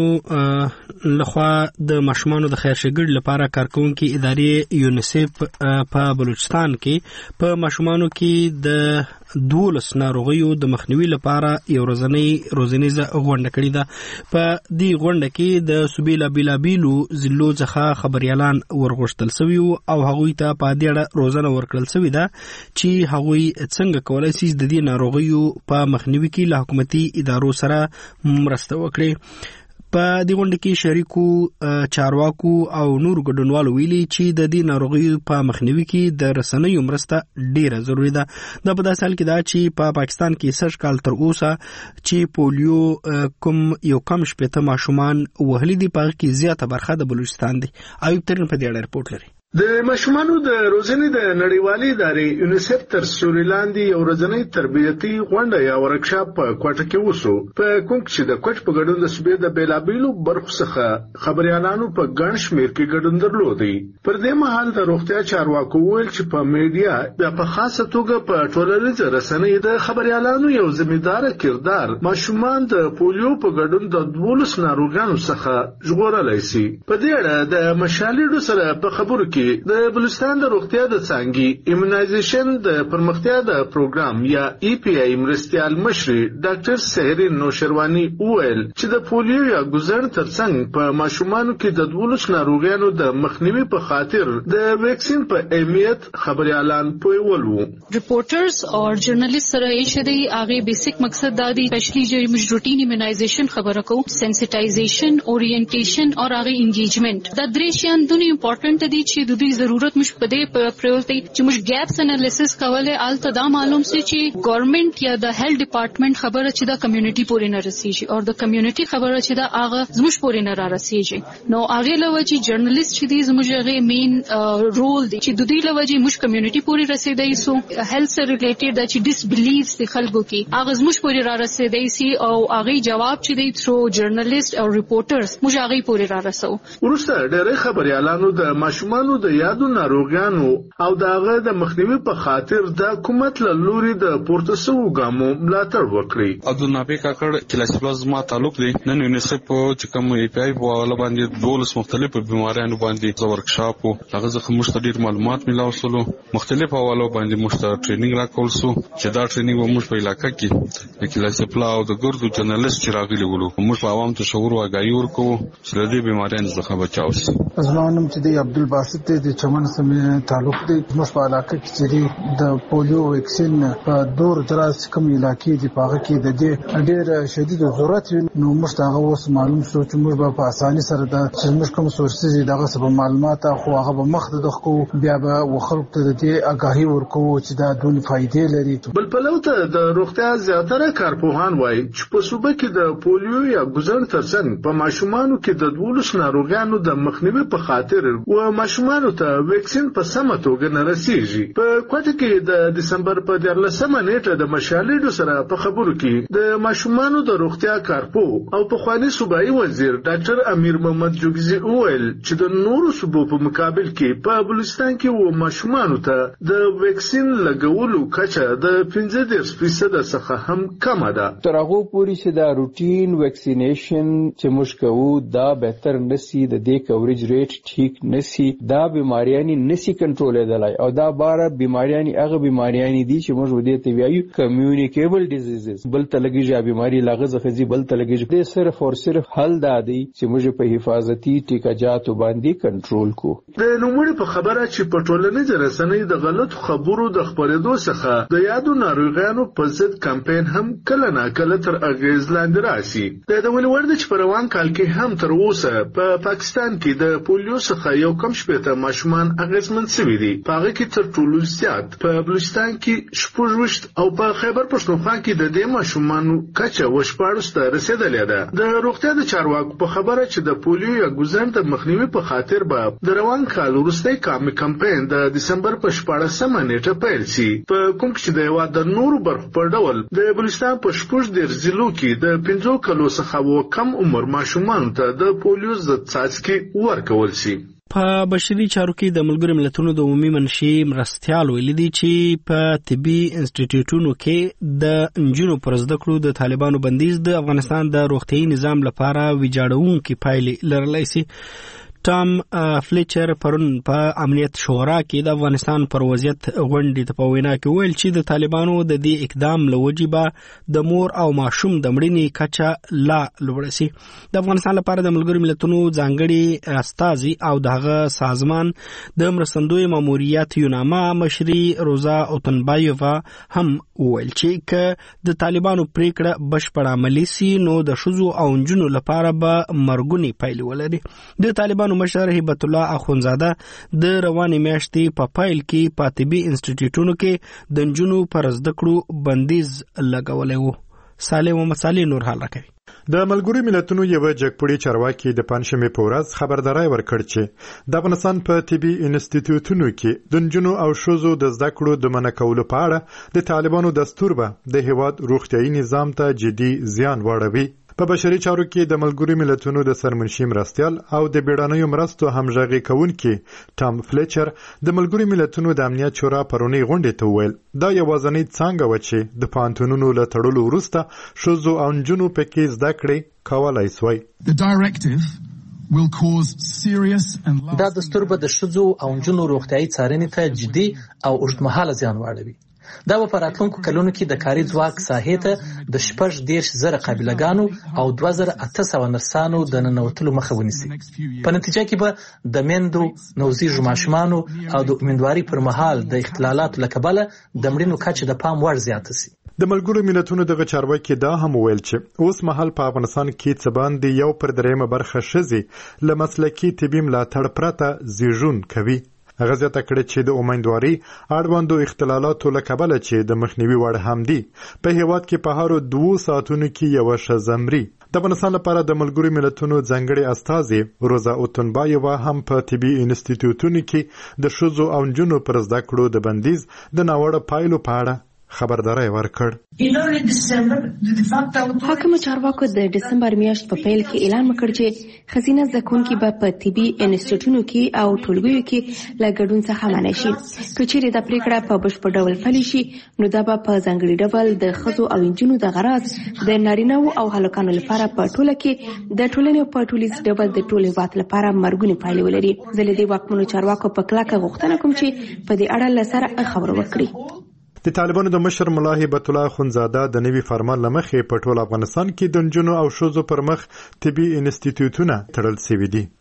ملتونو لخوا د ماشومانو د خیر ښېګړې لپاره کارکونکي ادارې یونیسف په بلوچستان کې په ماشومانو کې د دولس ناروغیو د مخنیوي لپاره یو ورځنۍ روزنیزه غونډه کړې ده. په دې غونډه کې د صوبې له بېلابېلو ضلعو څخه خبریالان ورغوښتل سوي وو او هغوی ته په دې اړه روزنه ورکړل سوې ده چې هغوی څنګه کولی شي د دې ناروغیو په مخنیوي کې له حکومتي ادارو سره مرسته وکړي. په دې غونډه کې شریکو چارواکو او نور ګډونوالو ویلي چې د دې ناروغیو په مخنیوي کې د رسنیو مرسته ډیره ضروری ده. دا په داسې حال کې ده چې په پاکستان کې سږ کال تر اوسه چې پولیو کوم یو کم شپېته ماشومان وهلي دي په هغه کې زیاته برخه د بلوچستان دی. ایوب ترین په دې اړه رپورټ لري. د ماشومانو د روزنې د نړیوالې ادارې یونیسف تر سیوري لاندې یو ورځنۍ تربیتي غونډه یا ورکشاپ په کوټه کې وشو په کوم چې د کوټ په ګډون د صوبې د بیلابېلو برخو څخه خبريالانو په ګڼ شمېر کې ګډون درلودي. پر دې مهال د روغتیا چارواکو ویل چې په میډیا یا په خاصه توګه په ټولنیزو رسنیو د خبريالانو یو ذمہدار کردار ماشومان د پولیو په ګډون د دولس ناروغانو څخه ژغورلای شي. په دې اړه د مشالېډو سره په خبرو کې د بلوچستان د روغتیا د څانګې ایمونایزیشن د پرمختیا د پروګرام یا ای پی آی مرستيال مشر ډاکټر سهرین نوشروانی وویل چې د پولیو یا ګزر ترڅنګ په ماشومانو کې د دولس ناروغانو د مخنیوي په خاطر د ویکسین په اهمیت خبريالان پوهول وو. ریپورټرز او جرنالیست سره یې شدي هغه بیسیک مقصد دا دی اسپیشلی چې موږ روټین ایمونایزیشن خبره کوو سنسټایزیشن اورینټیشن او هغه انګیجمنت دا درې شیان دونه امپورټنت دي چې د دوی ضرورت مش پدې په پروتي چې موږ ګیپس انالیسس کوله آلته دا معلوم سي چې ګورنمنت یا د هیلث ډپارټمنټ خبره چې دا کمیونټي پورې نه رسیږي او د کمیونټي خبره چې دا هغه زموږ پورې نه را رسیږي. نو هغه لوي چې جرنالیست چې دي زموږ هغه مین رول دی چې د دوی لوي چې موږ کمیونټي پورې رسیدای سو هیلث سره ریلیټډ د چې ډیس بیلیفز د خلکو کې هغه زموږ پورې را رسیدای سي او هغه جواب چې دی تھرو جرنالیست او ریپورټرز موږ هغه پورې را رسو. ورسته ډېر خبريالانو د ماشومانو د یادو ناروغانو او داغه د مخنیوي په خاطر د حکومت له لوري د پورته سوو ګامو ملاتړ وکړي. عبدالنبی کاکړ کلاس پلازما تعلق دی نن یونیسف چې کوم ای پی آی په حواله باندې دولس مختلفو بیماریانو باندې ورکشاپ او هغه ځکه موږ ډیر معلومات ملاو سولو مختلف حواله باندې موږ ټریننګ راکول سو چې دا ټریننګ موږ په علاقې کې د کلاس پلا او د ګردو جرنالیست چې راغلي ولو موږ په عوام ته شعور او آگاهي ورکو چې د دې بیماریانو څخه بچاو شي. زمانم چې د عبدالباسط د چمن سمې تعلق دی موږ په علاقه کې چې د پولیو ویکسین په دور دراز کوم علاقې دی په هغه کې د دې ډېر شدید ضرورت نو موږ هغه اوس معلوم شو چې موږ په اساني سره د چې موږ کوم سورسز دغه سبب معلومات خو هغه به مخ د خو بیا به وخلق ته د آگاهي ورکو چې دا دون فائدې لري. بل پلوته د روغتیا زیاتره کارپوهان وایي چې په صوبه کې د پولیو یا ګزن ترڅنګ په ماشومانو کې د دولس ناروغانو د مخنیوي په خاطر او ماشومانو ته ویکسین په سمه توګه نه رسیږي. په کوټه کې د دسمبر په دیارلسمه نیټه د مشالېډو سره په خبرو کې د ماشومانو د روغتیا کارپوه او په خواني صوبایي وزیر ډاکټر امیر محمد جوګزي وویل چې د نورو صوبو په مقابل کې په بلوچستان کې و ماشومانو ته د ویکسین لګولو کچه د پنځه دېرش فیصد څخه هم کمه ده. تر هغه پورې چې دا روټین ویکسینیشن چې موږ کوو دا بهتر نسی د دې کوریج ریټ ټیک نسی دا بیماریانی نسی کنټرولېدلای او دا بار بیماریانی هغه بیماریانی دي چې موږ ودې ته وایو کمیونیکیبل ډیزیزز بل تلګیږي بیماری لاغه ځخځي بل تلګیږي د صرف او صرف حل دادی چې موږ په حفاظتي ټیکاجاتو باندې کنټرول کو. د نوموړي په خبره چې په ټولنیزو رسنیو د غلط خبرو د خپرېدو څخه د یادو ناروغانو په ضد کمپاین هم کله نا کله تر اغیز لاندې راشي. د دولي ورده چې په روان کال کې هم تر اوسه په پاکستان کې د پولیو څخه یو کم شپېته ماشومان اغیزمن شوي دي. په هغه کې تر ټولو زیات په بلوچستان کې شپږ ویشت او په خیبر پښتونخوا کې د دې ماشومانو کچه وشپاړس ته رسېدلې ده. د روغتیا د چارواکو په خبره چې د پولیو یا ګوزن د مخنیوي په خاطر به د روان کال وروستی کامي کمپاین د دسمبر په شپاړسمه نیټه پیل شي. په کوم کې د هېواد د نورو برخو په ډول د بلوچستان په شپږ دېرش ضلعو کې د پنځو کلو څخه و کم عمر ماشومانو ته د پولیو ضد څاڅکي ورکول شي. په بشري چارو کې د ملګرو ملتونو د عمومي منشي مرستیال ویلي دي چې په طبي انسټیټیوټونو کې د انجونو پر زده کړو د طالبانو بندیز د افغانستان د روغتيایي نظام لپاره ویجاړونکې پایلې لرلی شي. ټام فلیچر پرون په امنیت شورا کې د افغانستان پر وضعیت غونډې ته په وینا کې ویل چې د طالبانو د دې اقدام له وجې به د مور او ماشوم د مړینې کچه لا لوړه شي. د افغانستان لپاره د ملګرو ملتونو ځانګړي استازي او دغه سازمان د مرستندوی ماموریت یوناما مشري روزا اوتنبایووا هم ویل چې که د طالبانو پریکړه بشپړه عملي سي نو د ښځو او نجونو لپاره به مرګونې پایلې ولري. د طالبانو مشر هبت الله اخونزاده د روانې میاشتې په پایل کې په طبي انسټیټیوټونو کې د نجونو پر زده کړو بندیز لګولی و. صالح محمد صالح نور حال راکوي. د ملګرو ملتونو یو جګپړی چارواکي د پنځمې په ورځ خبرداري ورکړ چې د افغانستان په طبي انسټیټیوټونو کې د نجونو او ښځو د زده کړو د منع کولو په اړه د طالبانو دستور به د هیواد روغتيایي نظام ته جدي زیان واړوي. په بشري چارو کې د ملګرو ملتونو د سرمنشي مرستیال او د بیړنیو مرستو همغږي کوونکي ټام فلیچر د ملګرو ملتونو د امنیت شورا پرونی غونډې ته وویل دا یوازینی څانګه و چې د پانتونونو له تړلو وروسته ښځو او نجونو پکې زده کړې کولای شوی. دا دستور به د ښځو او نجونو روغتیايي څارنې ته جدي او اوږدمهاله زیان واړوي. دا به په راتلونکو کلونو کې د کاري ځواک ساحې ته د شپږ دېرش زره قابلګانو او دوه زره اته سوه نرسانو د ننوتلو مخه ونیسي. په نتیجه کې به د میندو، نوزیږو ماشومانو او د امیندوارۍ پر مهال د اختلالاتو له کبله د مړینو کچه د پام وړ زیاته سي. د ملګرو ملتونو دغه چارواکي دا هم ویل چې اوس مهال په افغانستان کې څه باندې یو پر درېیمه برخه ښځې له مسلکي طبي ملاتړ پرته زیږون کوي. هغه زیاته کړې چې د امیندوارۍ اړوندو اختلالاتو له کبله چې د مخنیوي وړ هم دي په هیواد کې په هرو دوو ساعتونو کې یوه ښځه مري. د افغانستان لپاره د ملګرو ملتونو ځانګړي استازي روزا اوتنبایووا هم په طبي انسټیټیوټونو کې د ښځو او نجونو پر زده کړو د بندیز د ناوړه پایلو په اړه خبرداری ورکړ. حاکم چارواکو د دسمبر میاشت په پیل کې اعلان وکړ چې خزینه زکونکي به په طبي انسټیټیوټونو کې او ټولګیو کې له ګډون څخه منع شي. که چیرې دا پریکړه په بشپړ ډول پلي شي نو دا به په ځانګړي ډول د ښځو او نجونو د غراض د نارینه‌وو او هلکانو لپاره په ټوله کې د ټولنې په ټولیز ډول د ټول هیواد لپاره مرګونې پایلې ولري. زه له دې واکمنو چارواکو په کلکه غوښتنه کوم چې په دې اړه له سره خبرې وکړي. د طالبانو د مشر ملا هبت الله اخونزاده د نوي فرمان لمخې په ټول افغانستان کې د نجونو او ښځو پر مخ طبي انسټیټیوټونه تړل شوي دي.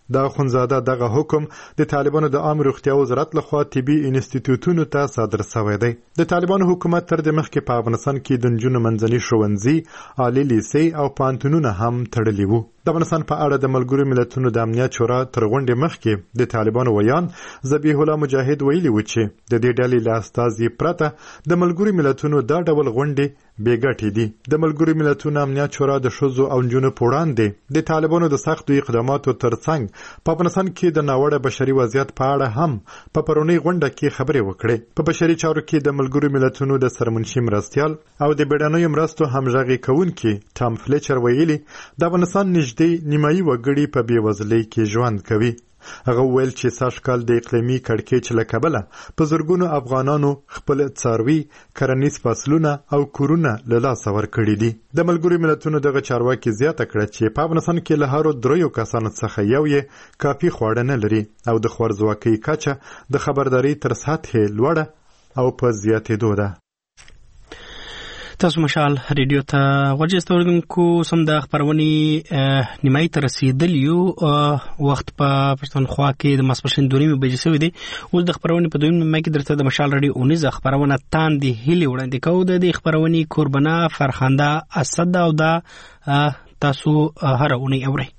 د اخونزاده دغه حکم د طالبانو د عام روغتیا وزارت لخوا طبي انسټیټیوټونو ته صادر شوی دی. د طالبانو حکومت تر د مخکې په افغانستان کې د نجونو منځني ښوونځي، عالي لیسې او پوهنتونونه هم تړلي وو. د افغانستان په اړه د ملګرو ملتونو د امنیت شورا تر غونډې مخکې د طالبانو ویان ذبیح الله مجاهد ویلي و چې د دې ډلې له استازي پرته د ملګرو ملتونو دا ډول غونډې بې ګټې دي. د ملګرو ملتونو امنیت شورا د ښځو او نجونو په وړاندې د طالبانو د سختو اقداماتو ترڅنګ په افغانستان کې د ناوړه بشري وضعیت په اړه هم په پرونۍ غونډه کې خبرې وکړې. په بشري چارو کې د ملګرو ملتونو د سرمنشي مرستیال او د بیړنیو مرستو همغږي کوونکي ټام فلیچر ویلي د افغانستان نږدې نیمایي وګړي په بېوزلۍ کې ژوند کوي. هغه ویل چې سږکال د اقلیمي کړکېچ له کبله په زرګونو افغانانو خپل څاروي، کرنیز فصلونه او کورونه له لاسه ورکړي دي. د ملګرو ملتونو دغه چارواکي زیاته کړه چې په افغانستان کې له هرو دریو کسانو څخه یو یې کافي خواړه نه لري او د خوارځواکۍ کچه د خبرداري تر سطحې لوړه او په زیاتېدو ده. تاسو مشال ریډیو ته ورجسته اوریدونکو سم د خبرونې نیمایي ته رسیدلی یو. وخت په پښتونخوا کې د ماسپښین دوه نیمې بجې شوې دي. اوس د خبرونې په دویم نیمه کې درته د مشال ریډیو اونیزه خبرونه تاندې هیلې وړاندې کوو. د دې خبرونې کوربنا فرخنده اسد او دا تاسو هر اونۍ اورئ.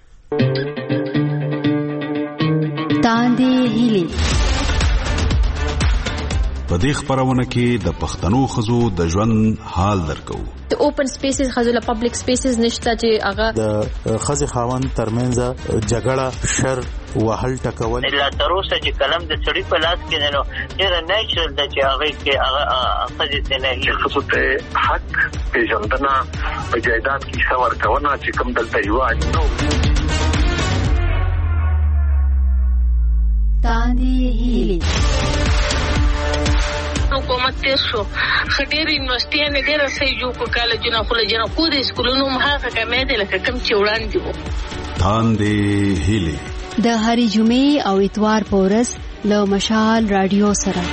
تاندې هیلې په دې خبرونه کې د پښتنو خزو د ژوند حال درکو. د اوپن سپیسز خزو له پبلک سپیسز نشته چې هغه د خزي خاوند ترمنځ جګړه، شر، وهل ټکول لا تر اوسه چې کلم د چړي په لاس کې نه ډېر نیچرل د چې هغه کې هغه خزي څنګه خصوص ته حق پیژندنه په جایداد کې څور کونه چې کوم دلته یو نو تاندې هیلې حکومت تیر شو خډیر یونیورسيټي نه ډیر سې جو کو کالجونه خو له جنا کو د سکولونو مخه کمې دي لکه کم چې وړاندې وو. تاندې هیلې د هری جمعې او اتوار په ورځ له مشال رادیو سره.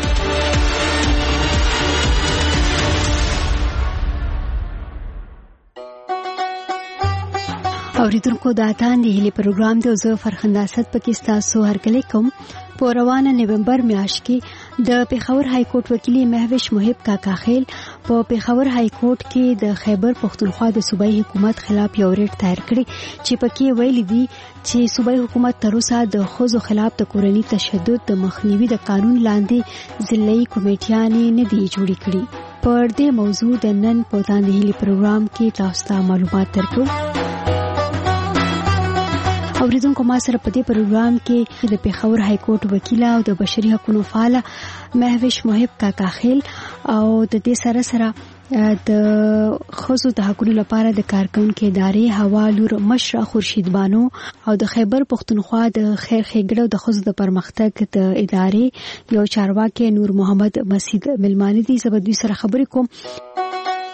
اوریدونکو دا تاندې هیلې پروګرام دی او زه فرخنده اسد پکې تاسو هرکلی کوم. په روانه نومبر میاشت کې د پیښور های کورټ وکیل مهوش محب کاکا خیل په پیښور های کورټ کې د خیبر پښتونخوا د صوبایي حکومت خلاف یو ریټ دایر کړی چې پکې ویلي دي چې صوبایي حکومت تر اوسه د ښځو خلاف د کورني تشدد د مخنیوي د قانون لاندې ضلعي کمیټیانې نه دي جوړې کړي. پر دې موضوع د نن په تاندې هیلې پروګرام کې تاسو ته معلومات درکړو. اوریدونکو ما سره په دې پروګرام کې د پیښور های کورټ وکیل او د بشري حقوقو فعال مهوش محب کاکا خیل او د دې سره سره د خصوص د حقوقو لپاره د کارکونکو ادارې حوالور مشر خورشید بانو او د خیبر پښتونخوا د خیر ښېګړو د خصوص د پرمختګ د ادارې یو چارواکي نور محمد مسعود ملماني دي. زه به دوی سره خبرې کوم.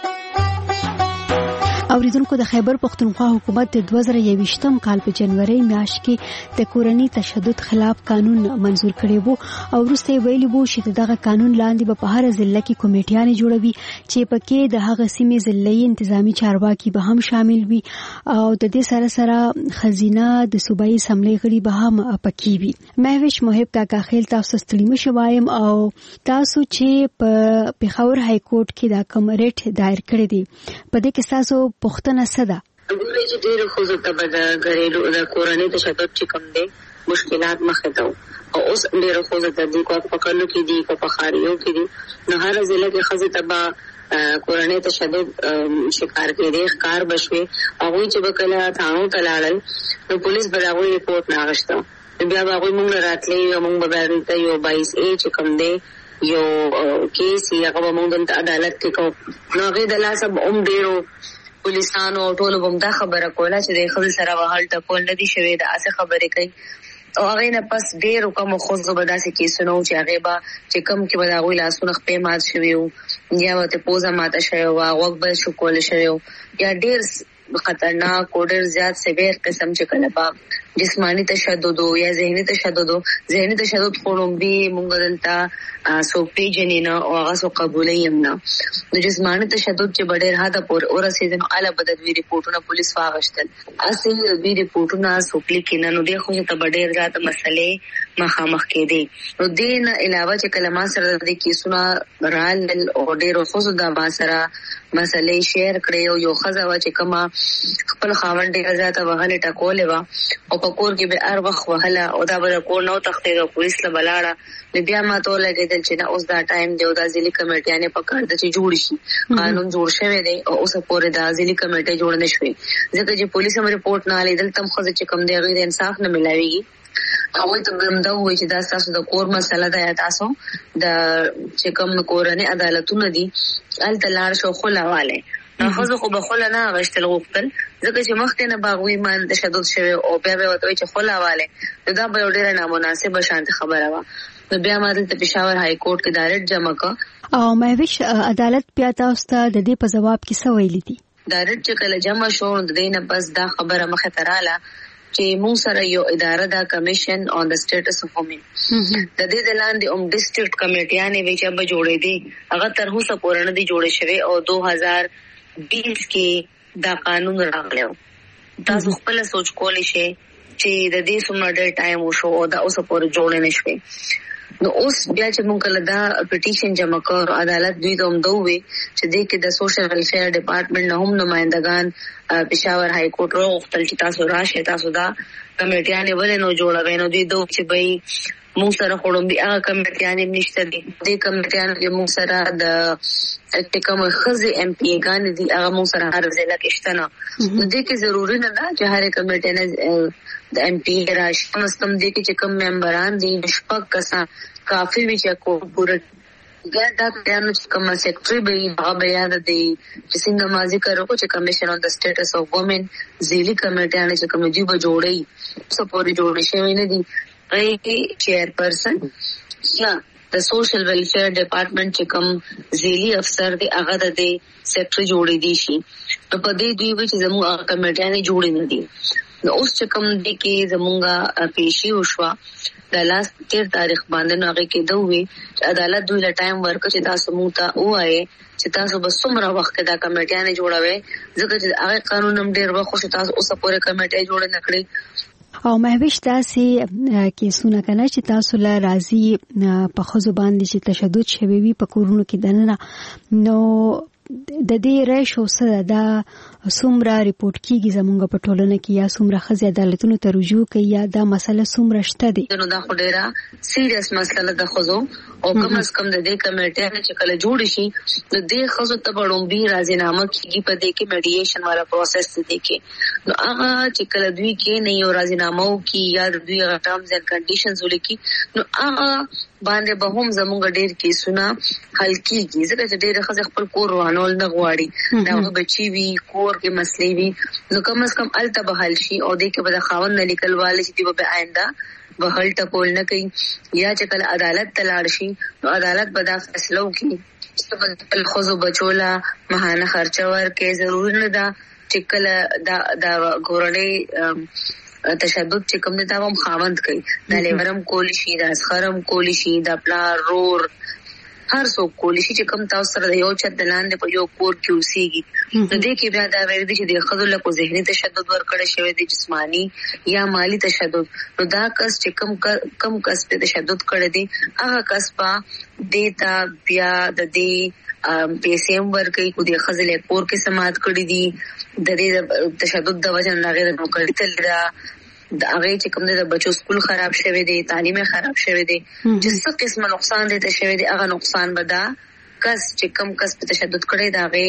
اوریدونکو د خیبر پښتونخوا حکومت د دوه زره یوویشتم کال په جنوري میاشت کې د کورني تشدد خلاف قانون منزور کړی وو او وروسته ویلي وو چې دغه قانون لاندې به په هر ضلع کې کمیټیانې جوړوي چې پکې د هغه سیمې ضلعي انتظامی چارواکي به هم شامل وي او د دې سره سره خزینه د صوبایي اسمبلی غړي به هم پکې وي. مهوش محب کاکا خیل تاسو ستړي مشه وایم او تاسو چې په پیښور های کورټ کې دا کوم ریټ دایر کړی دی په دې کې تاسو پښتنه صدا ګورې چې ډېر خو ته به د غریلو د کورنۍ تشدد چې کوم دی مشکلات مخه ته او اوس ډېر خو ته د کو په کلو کې دي په بخاریو کې دي نه هر ضلع کې خزه تبا کورنۍ تشدد شکار کې دي ښکار بشوي هغه چې بکله تاو تلال نو پولیس بلاوي ریپورت نه غشته بیا هغه موږ راتلې یو موږ به ورته یو بایس ای چې کوم دی یو کیس یې هغه موږ د عدالت کې کو نو غي د لاسه اوم ډېرو پولیسانو ټول بم دا خبره کوله چې د خپل سره وهل ټکول نه دي شوی دا اسه خبره کوي او هغه نه پس ډېر کوم خوځو به داسې کیسونو چې هغه با چې کم کې به دا غوي لاسونه خپې مات شوی او یا وته پوزا ماته شوی او هغه به شو کول شوی یا ډېر خطرناک او ډېر زیات سیویر قسم چې کله با جسمانی تشدد یا ذهني تشدد ذهني تشدد خونم به مونږ دلته سو پیجنې نه او هغه سو قبولې هم نه. د جسمانی تشدد چې بډېر حدا پور اور سیدنو اله بدد وی ریپورتونه پولیس واغشتل اصل وی ریپورتونه سوکلی کینه نو د خو ته بډېر زیات مسلې مخامخ کېدي. نو دین علاوه چې کلمه سره د کیسونه رال او ډېر خو د با سره مسلې شیر کړي او یو خزاوه چې کما خپل خاوند ډېر زیات وهله ټکولې وا او په کور کې به هر وخت وهله او دا به کور نو تختې د پولیس له بلاړه بیا ما ته لګیدل چې اوس دا ټایم دی او د ځلې کمیټیانه پکړ د چې جوړ شي قانون جوړ شوی دی او اوس پورې د ځلې کمیټه جوړ نه شوی ځکه چې پولیس هم ریپورت نه لیدل تم خو چې کم دی غیر انصاف نه ملاويږي. او ته بمدا وای چې دا تاسو د کور مسله ده یا تاسو د چې کوم کورنۍ عدالتونه دي ال تلار شو خلاواله نو خو خو به خلا نه غشتل غوښتل ځکه چې مخکې نه باغوي مان تشدد شوی او بیا به وته چې خلاواله دا به ډیره نامناسبه شانت خبره وا. نو بیا ما د پېښور های کورټ کې دایرکټ جمع کا او مهوش عدالت بیا تاسو ته د دې په جواب کې څه ویلي دي؟ دایرکټ چې کله جمع شو د دې نه بس دا خبره مخه تراله چې مو سره یو اداره دا کمیشن آن د سټیټس اف وومن د دې د لاندې اوم ډیسټریکټ کمیټیانه وی چې به جوړې دي هغه تر اوسه پورې نه دي جوړې شوی او دو هزار بیس کې دا قانون راغلی. تاسو خپل سوچ کولی شئ چې د دې څومره ډېر ټایم وشو او دا اوسه پورې جوړ نه شوی. نو اوس بیا چې مونږ کله دا پټیشن جمع کړو عدالت دوی ته هم دوی چې د کې د سوشل ویلفیر ډپارټمنټ نه هم نمائندگان پېښور های کورټ راغوښتل چې تاسو راشه تاسو دا کمیټیانه ولې نو جوړوي. نو دوی دوی چې به مونږ سره خورم بیا هغه کمیټیانه نشته دي د کمیټیانه کې مونږ سره د اټکم خزي ایم پی ګان دي هغه مونږ سره هر ځای کې شته نه. نو د کې ضروري نه ده چې هر کمیټیانه د ایم پی راشي مستم دي چې کوم ممبران دي شپږ کسان کافي وی چې کو پوره ګر دا پیانو چې کوم سیکریټري به هغه بیا د دې چې څنګه مازی کارو کو چې کمیشن آن د سټیټس اف وومن ځيلي کمیټیانه چې کوم دی به جوړي سپوري جوړي شوی نه دي. ای چیر پرسن یا د سوشل ویلفیر ډپارټمنټ چې کوم ځيلي افسر دی هغه د دې سیکریټري جوړي دي شي نو په دې دوی چې زموږ کمیټیانه جوړي نه دي. نو اوس چې کوم دي کې زمونږه پیشي وشوا د لاس تیر تاریخ باندې نو هغه کې دوی چې عدالت دوی له ټایم ورک چې تاسو مو ته وایي چې تاسو به څومره وخت دا کمیټیانه جوړوي ځکه چې هغه قانون هم ډیر وخت خو تاسو اوسه پورې کمیټه جوړ نه کړی. او مهوش تاسو کې سونه کنه چې تاسو لا راضي په خزو باندې چې تشدد شوی وي په کورونو کې دنه نو د دې ریشو سره دا څومره ریپورت کیږي زمونږ په ټولنه کې یا څومره خزي عدالتونو ته رجوع کوي یا دا مسله څومره شته دي؟ نو دا خو ډیره سیریس مسله ده خو او کم از کم د دې کمیټه چې کله جوړ شي نو دې خزو ته بړومبي راځینامه کیږي په دې کې میډییشن والا پروسس دي کې نو هغه چې کله دوی کې نه یو راځینامه کی یا دوی ټرمز اینڈ کنډیشنز ولیکي نو هغه باندې به هم زمونږ ډیر کیسونه حل کیږي ځکه چې ډیر خزه خپل کور روانول نه غواړي دا بچي وی کور کې مسلې وی نو کم از کم الته به حل شي او دې کې به خاوند نه لیکل والي چې به آینده به حل ټکول نه کوي یا چې کله عدالت تلاړ شي نو عدالت به دا فیصله وکړي چې خپل خزو بچولا مهانه خرچه ورکې ضروري نه ده چې کله دا دا ګورړې تشدد چې کوم دا هم خاوند کوي دا لیورم کولی شي دا اسخرم کولی شي دا پلا رور هر څوک کولی شي چې کوم تاسو سره یو چت دلاندې په یو کور کې اوسېږي نو دې کې بیا دا ویل دي چې د خزو له کو ذهني تشدد ورکړی شوی دی جسمانی یا مالی تشدد نو دا کس چې کم کم کس په تشدد کړی دی هغه کس په دیتا بیا د دې پیسې هم ورکړي کو د خزو له کور کې سماعت کړی دي د دې تشدد د وجه نه غیر نو کړی تل دا د هغه چې کوم د بچو سکول خراب شوی دی تعلیم خراب شوی دی چې څه قسمه نقصان دی ته شوی دی هغه نقصان بدا کس چې کم کس په تشدد کړي دا هغه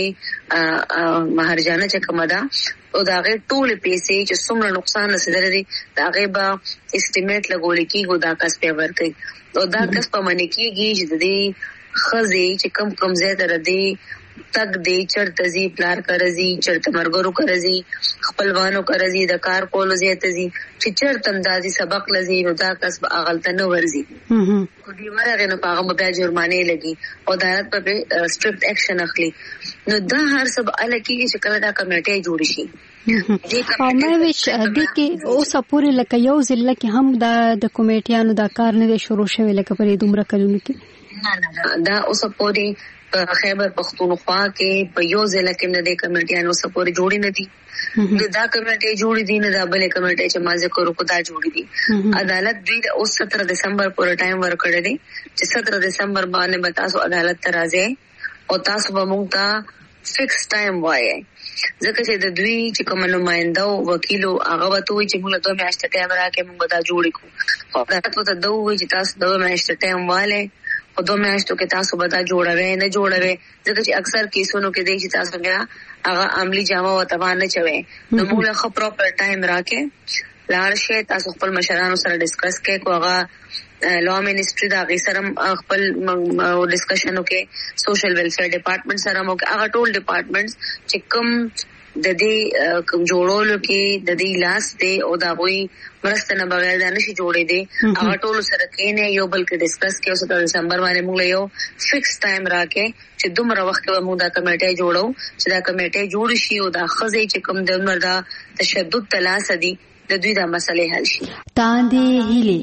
مہرجانه چې کومه ده او دا هغه ټول پیسې چې څومره نقصان رسیدل دي دا هغه به استیمیټ لګول کیږي دا کس په ورکړي او دا کس په منې کیږي چې د خزې چې کم کم زیاته ردی تک دی چرته زی پلار کرزي چرته مرګرو کرزي خپلوانو کرزي د کار کولو زیاته زی چې چرته اندازي سبق لزي نو دا کسب اغلطه نه ورزي خو دی ورغه نه پاغه بیا جرمانه لګي او عدالت په سټریکټ اکشن اخلي نو دا هر سب الکی چې کله دا کمیټه جوړ شي او مې وش د کې او سپوري لکه یو ځل کې هم دا د کمیټیانو دا کار نه شروع شوی لکه پرې دومره کلونه کې نه نه دا او سپوري خیبر پختونخوا کې په یو ځل کې نه د کمیټیانو سپوري جوړی نه دي دا کمیټه جوړی دي نه دا بل کمیټه چې ما ذکر وکړو دا جوړی دي عدالت دوی د سترہ دسمبر پورې ټایم ورکړی دی چې سترہ دسمبر باندې بتاسو عدالت ته راځي او تاسو به موږ ته فکس ټایم وایي ځکه چې د دوی چې کوم نمائنده او وکیلو هغه وته وي چې موږ ته میاشتې ټایم راکې موږ دا جوړی کو او عدالت ته دوی وي چې تاسو دوه میاشتې ټایم والے او دوه میاشتو کې تاسو به دا جوړوي نه جوړوي ځکه چې اکثر کیسونو کې دی چې تاسو بیا هغه عملی جامه او توان نه چوي نو موږ له خپل پراپر ټایم راکې لاړ شي تاسو خپل مشرانو سره ډیسکس کې کو هغه لا منسټری دا غي سره خپل ډیسکشنو کې سوشل ویلفیر ډپارټمنټ سره مو کې هغه ټول ډپارټمنټس چې کوم د دې جوړولو کې د دې لاس دی او دا غوي مرسته نه بغیر دا نشي جوړې دي هغه ټول سره کېنه یو بل کې ډیسکس کې اوس د دسمبر باندې موږ یو فکس ټایم راکې چې دومره وخت کې موږ دا کمیټه جوړو چې دا کمیټه جوړ شي او دا خزې چې کوم د عمر دا تشدد تلاس دي د دوی دا مسلې حل شي تاندې هلي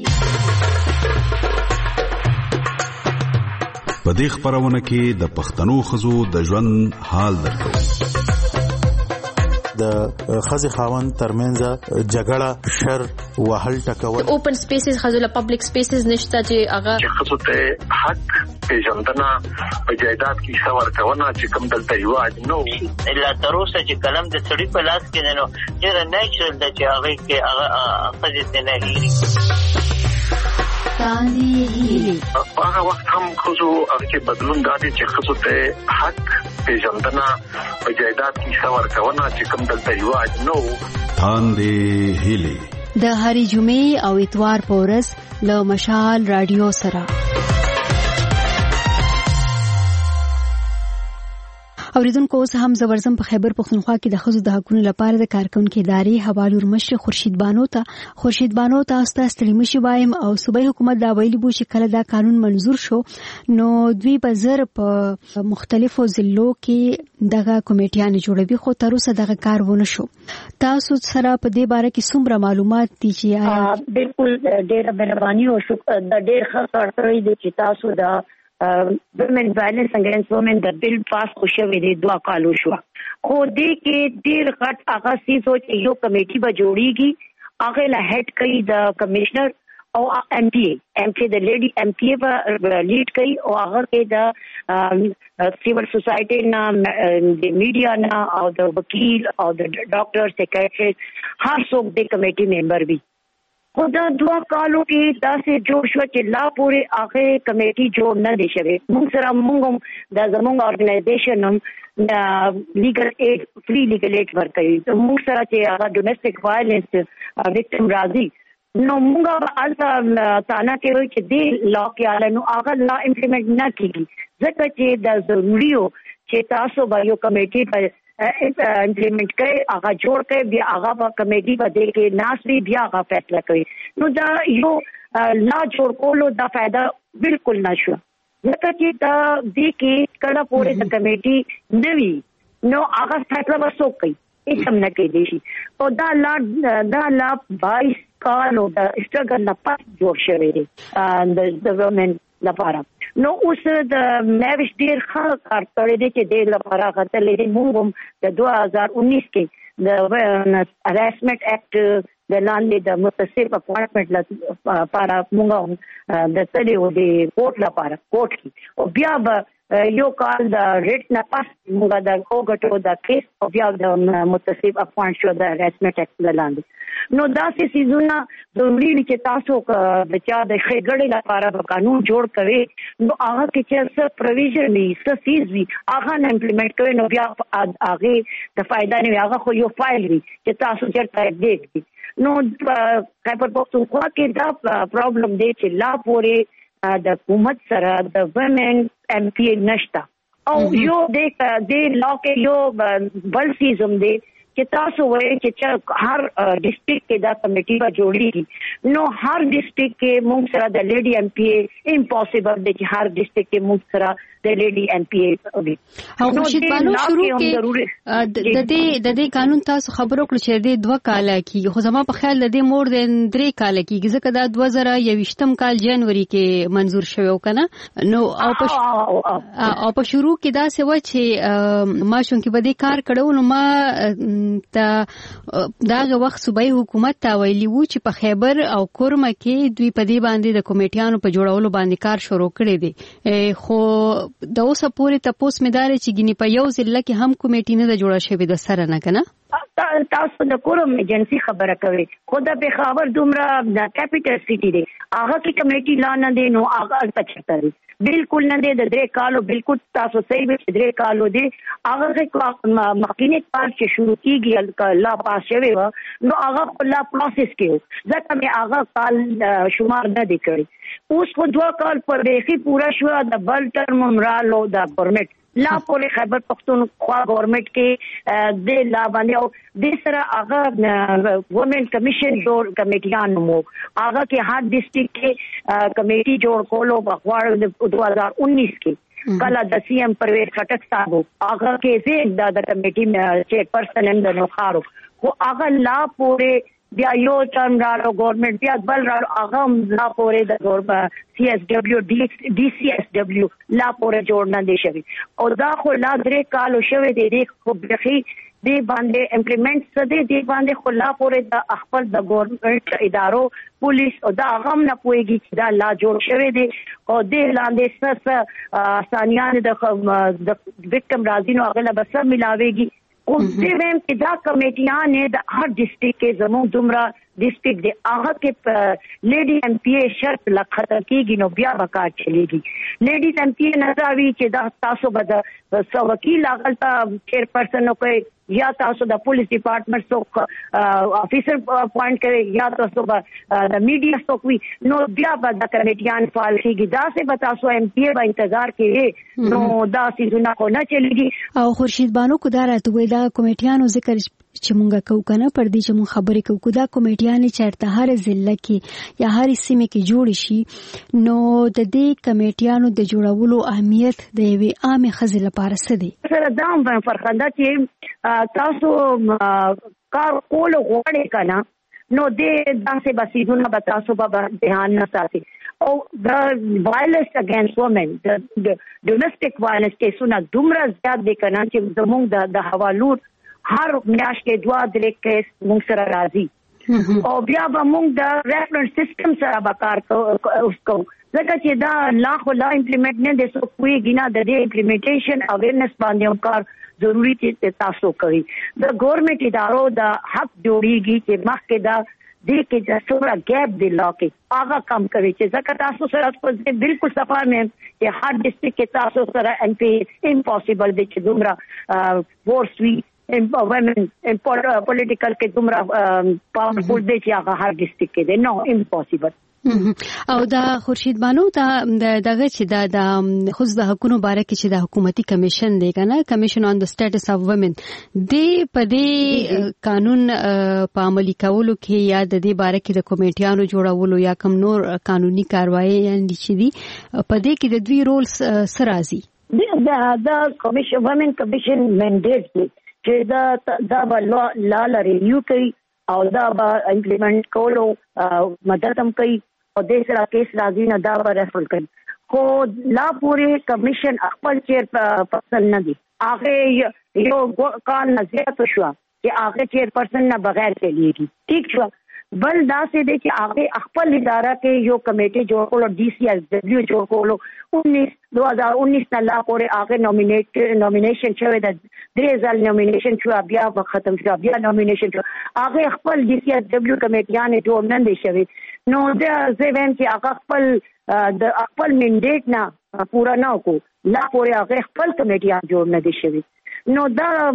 په دې خبرونه کې د پښتنو خزو د ژوند حال درکو د خزي خاوند ترمنځ جګړه شر وهل ټکول اوپن سپیسز خزو له پبلک سپیسز نشته چې هغه چې خزو ته حق پیژندنه په جایداد کې څور کونه چې کوم دلته یو اج نو الا تر اوسه چې کلم د سړي په لاس کې نه نو ډېر نیچرل د چې هغه کې هغه خزي نه هېري هغه وخت هم خزو هغه بدلون دادي چې خزو ته حق پیژندنه په جایداد کې څور کونه چې کوم دلته یو اج نو تاندې هلي د هری جمعې او اتوار په ورځ له مشال رادیو سره اوریدونکو اوس هم زبرزم په خیبر پختونخوا کې د خزو د حقوقو لپاره د کارکونکو ادارې حوالور مشر خورشید بانو ته خورشید بانو ته استاد ستړي مشي وایم او صوبایي حکومت دا ویلي بو چې کله دا قانون منزور شو نو دوی په زر په مختلفو ضلعو کې دغه کمیټیان جوړوي خو تر اوسه دغه کار ونه شو تاسو سره په دې باره کې څومره معلومات دي چې بالکل ډېر مهرباني او شکر د ډېر ښه کار کړی دی چې تاسو دا وومن وایلنس اگینسټ وومن د بل پاس خو شوی دی دوه کالو شو خو دې کې ډېر غټ هغه څه سوچ یو کمیټي به جوړیږي هغه له هډ کوي د کمشنر او ایم پی ایم پی د لیډي ایم پی به لیډ کوي او هغه کې د سیول سوسایټي نه د میډیا نه او د وکیل او د ډاکټر سیکریټری هر څوک د کمیټي ممبر وي خو دا دوه کالو کې داسې جوړ شو چې لا پورې هغه کمیټي جوړ نه دی شوی موږ سره موږ د زموږ ارګنایزیشن هم لیګل ایډ فری لیګل ایډ ورکوي موږ سره چې هغه ډومېسټک وایلنس وکټم راځي نو موږ البته تانا کې وایي چې دې لا کې اله نو هغه لا امپلیمنٹ نه کیږي ځکه چې د ضروري چې تاسو به یو کمیټي په امپلیمنٹ کوي هغه جوړ کوي بیا هغه په کمیټي باندې کې ناس وی بیا هغه فیصله کوي نو دا یو لا جوړ کولو دا فائدہ بالکل نشو ځکه چې دا دې کې کله پورې د کمیټي نوي نو هغه فیصله وسو کوي هیڅ هم نه کوي شي او دا لا دا لا بائیس کالو د استرګل نه پات جوړ شوی دی د ګورنمنت لپاره نو اوس د نوښت ډیر ښه کار کړی دی چې د لپاره غتلې دی موږ د دوه هزار انیس کې د هراسمنت اکټ د لاندې د متصف اپارټمنټ لپاره موږ د تلو دی کوټ لپاره کوټ کې او بیا به یو کال د ریټ نه پاس موږ د اوګټو د کیس او بیا د متصف اپارټمنټ شو د هراسمنت اکټ لاندې نو داسې سيزونه ضروري دي چې تاسو د چا د خېګړې لپاره په قانون جوړ کړئ نو هغه کې چې څه پروویژن وي څه فیز وي هغه نه امپلیمنٹ کوي نو بیا هغه د فائدہ نه هغه خو یو فایل وي چې تاسو چیرته دیکھئ نو خیبر پختونخوا کې دا پرابلم دی چې لا پورې د حکومت سره د وومن ایم پی نشتا او یو د د لا کې یو بل سیزم دی چې تاسو وایي چې هر ډیسټریکټ کې دا کمیټي به جوړیږي نو هر ډیسټریکټ کې موږ سره د لیډي ایم پی اے امپوسیبل دی چې هر ډیسټریکټ کې موږ سره د لیډي ایم پی اے وي. او خورشید بانو شروع کې د دې د دې قانون تاسو خبرو کړو چې د دوه کال کې خو زما په خیال د دې مور د درې کال کې ځکه دا دوه زره یوویشتم کال جنوري کې منزور شوی وکنه نو او په او په شروع کې دا څه و چې ما شون کې بده کار کړو نو ما ته داغه وخت صوبایي حکومت ته ویلي وو چې په خیبر او کورمه کې دوی په دې باندې د کمیټیانو په جوړولو باندې کار شروع کړی دی خو د اوسه پورې تاسو مدار چې ګني په یو ځل کې هم کمیټې نه د جوړه شوی د سره نه کنه تاسو د کورم ایجنسی خبره کوي خو د پېښور دومره د کیپټل سټي دی هغه کې کمیټي لا نه دی نو هغه پچهتر دی بالکل نه دی د درې کالو بالکل تاسو صحیح وي درې کالو دی هغه کې مخکینی کار چې شروع کیږي لا پاس شوی و نو هغه لا پروسس کیو ځکه مې هغه کال شمار نه دی کړی اوس خو دوه کال پر بیخي پورا شو د بل ټرم مرالو د ګورنمنت لا پورې خیبر پختونخوا گورنمنٹ کې د لا باندې او د سره هغه ګورنمنت کمیشن جوړ کمیټیان مو هغه کې هر ډیسټریکټ کې کمیټي جوړ کولو په خواړه د دوه هزار انیس کې کله د سی ایم پرویز خټک صاحب هغه کې زه د کمیټي چیر پرسن هم د نوخارو خو هغه لا پورې بیا یو ټرم راو گورنمنٹ بیا بل راو هغه لا پورې د ګورنمنت سی ایس ډبلیو ډي سی ایس ډبلیو لا پورې جوړ نه دی شوی او دا خو لا درې کالو شوی دی خو بخي دی باندې امپلیمنٹ څه دی دی باندې خو لا پورې د خپل د ګورنمنت ادارو پولیس او دا هغه نه پويږي چې دا لا جوړ شوی دی او د لاندې څه ثانیان د وکټم راځي نو هغه به سم ملاويږي او دې ویم چې دا کمیټیان د هر ډیسټریکټ کې زموږ دومره ډیسټریکټ دی هغه کې لیډي ایم پی اے شرط لخت کېږي نو بیا وکړ چلیږي لیډي ایم پی اے نه راوي چې دا تاسو به د سو وکیل هغه ته چیر پرسن کوي یا تاسو د پولیس ډپارټمنټ څوک افیسر پوینټ کوي یا تاسو به د میډیا څوک وي نو بیا به د کمیټیان فعال کېږي دا څه به تاسو ایم پی اے به انتظار کوي نو دا سيزونه کو نه چلیږي او خورشید بانو کو دا راته وای دا کمیټیانو ذکر چې مونږه کو کنه پر دې چې مونږ خبرې کوو دا کمیټیان چیرته هر ضلع کې یا هر سیمه کې جوړ شي نو د دې کمیټیانو د جوړولو اهمیت د یوې عامه خزې لپاره څه دی سره دا هم فرخنده چې تاسو کار کول غواړئ کنه نو دې داسې بسیدونه به تاسو به ध्यान نه ساتي او د وایلنس اگینست وومن د ډومېسټک وایلنس کیسونه دومره زیات دي کنه چې زموږ د حوالو هر میاشت کې دوا درې کیس موږ سره راځي او بیا به موږ د ریفرنس سیستم سره به کار کوو ځکه چې دا لا خو لا امپلیمنٹ نه دي سو کوئی ګنا د دې امپلیمنټیشن اویرنس باندې هم کار ضروری چې تاسو کوي د ګورنمنت ادارو د حق جوړیږي چې مخکې دا دې کې چې څومره ګیپ دی لا کې هغه کم کوي چې ځکه تاسو سره په بالکل صفه مې چې هر ډیسټریکټ کې تاسو سره ایم پی امپوسیبل دی چې دومره فورس وی women in political کې دومره پاورفول دی چې هغه هر ډیسټریکټ کې دی نو امپوسیبل او دا خورشید بانو دا دغه چې دا د خصوص د حقوقو باره کې چې د حکومتي کمیشن دی کنه کمیشن آن د سټیټس اف وومن دی په دې قانون په عملي کولو کې یا د دې باره کې د کمیټیانو جوړولو یا کوم نور قانوني کاروایی یعنی چې دی په دې کې د دوی رول سره راځي دا دا کمیشن وومن کمیشن منډیټ دی چې دا دا به لا لا ریویو کوي او دا به امپلیمنٹ کولو مدد هم کوي او د سره کیس راځي نه دا به ریفر کوي خو لا پورې کمیشن خپل چیر پرسن نه دی هغه یو کار نه زیات شو چې هغه چیر پرسن نه بغیر چلیږي ٹھیک شو بل دا سه دي چې هغه خپل اداره کې یو کمیټه جوړ کولو ډي سی ایس ډبلیو جوړ کولو انیس دو ہزار انیس نه لا پورې هغه نومینیټ نومینیشن شوی د درې ځل نومینیشن شو بیا ختم شو بیا نومینیشن شو هغه خپل ډي سی ایس ډبلیو کمیټیان جوړ نه دي شوی نو دا زوین چې هغه خپل د خپل منډیټ نه پورا نه کو لا پورې هغه خپل کمیټیان جوړ نه دي شوی نو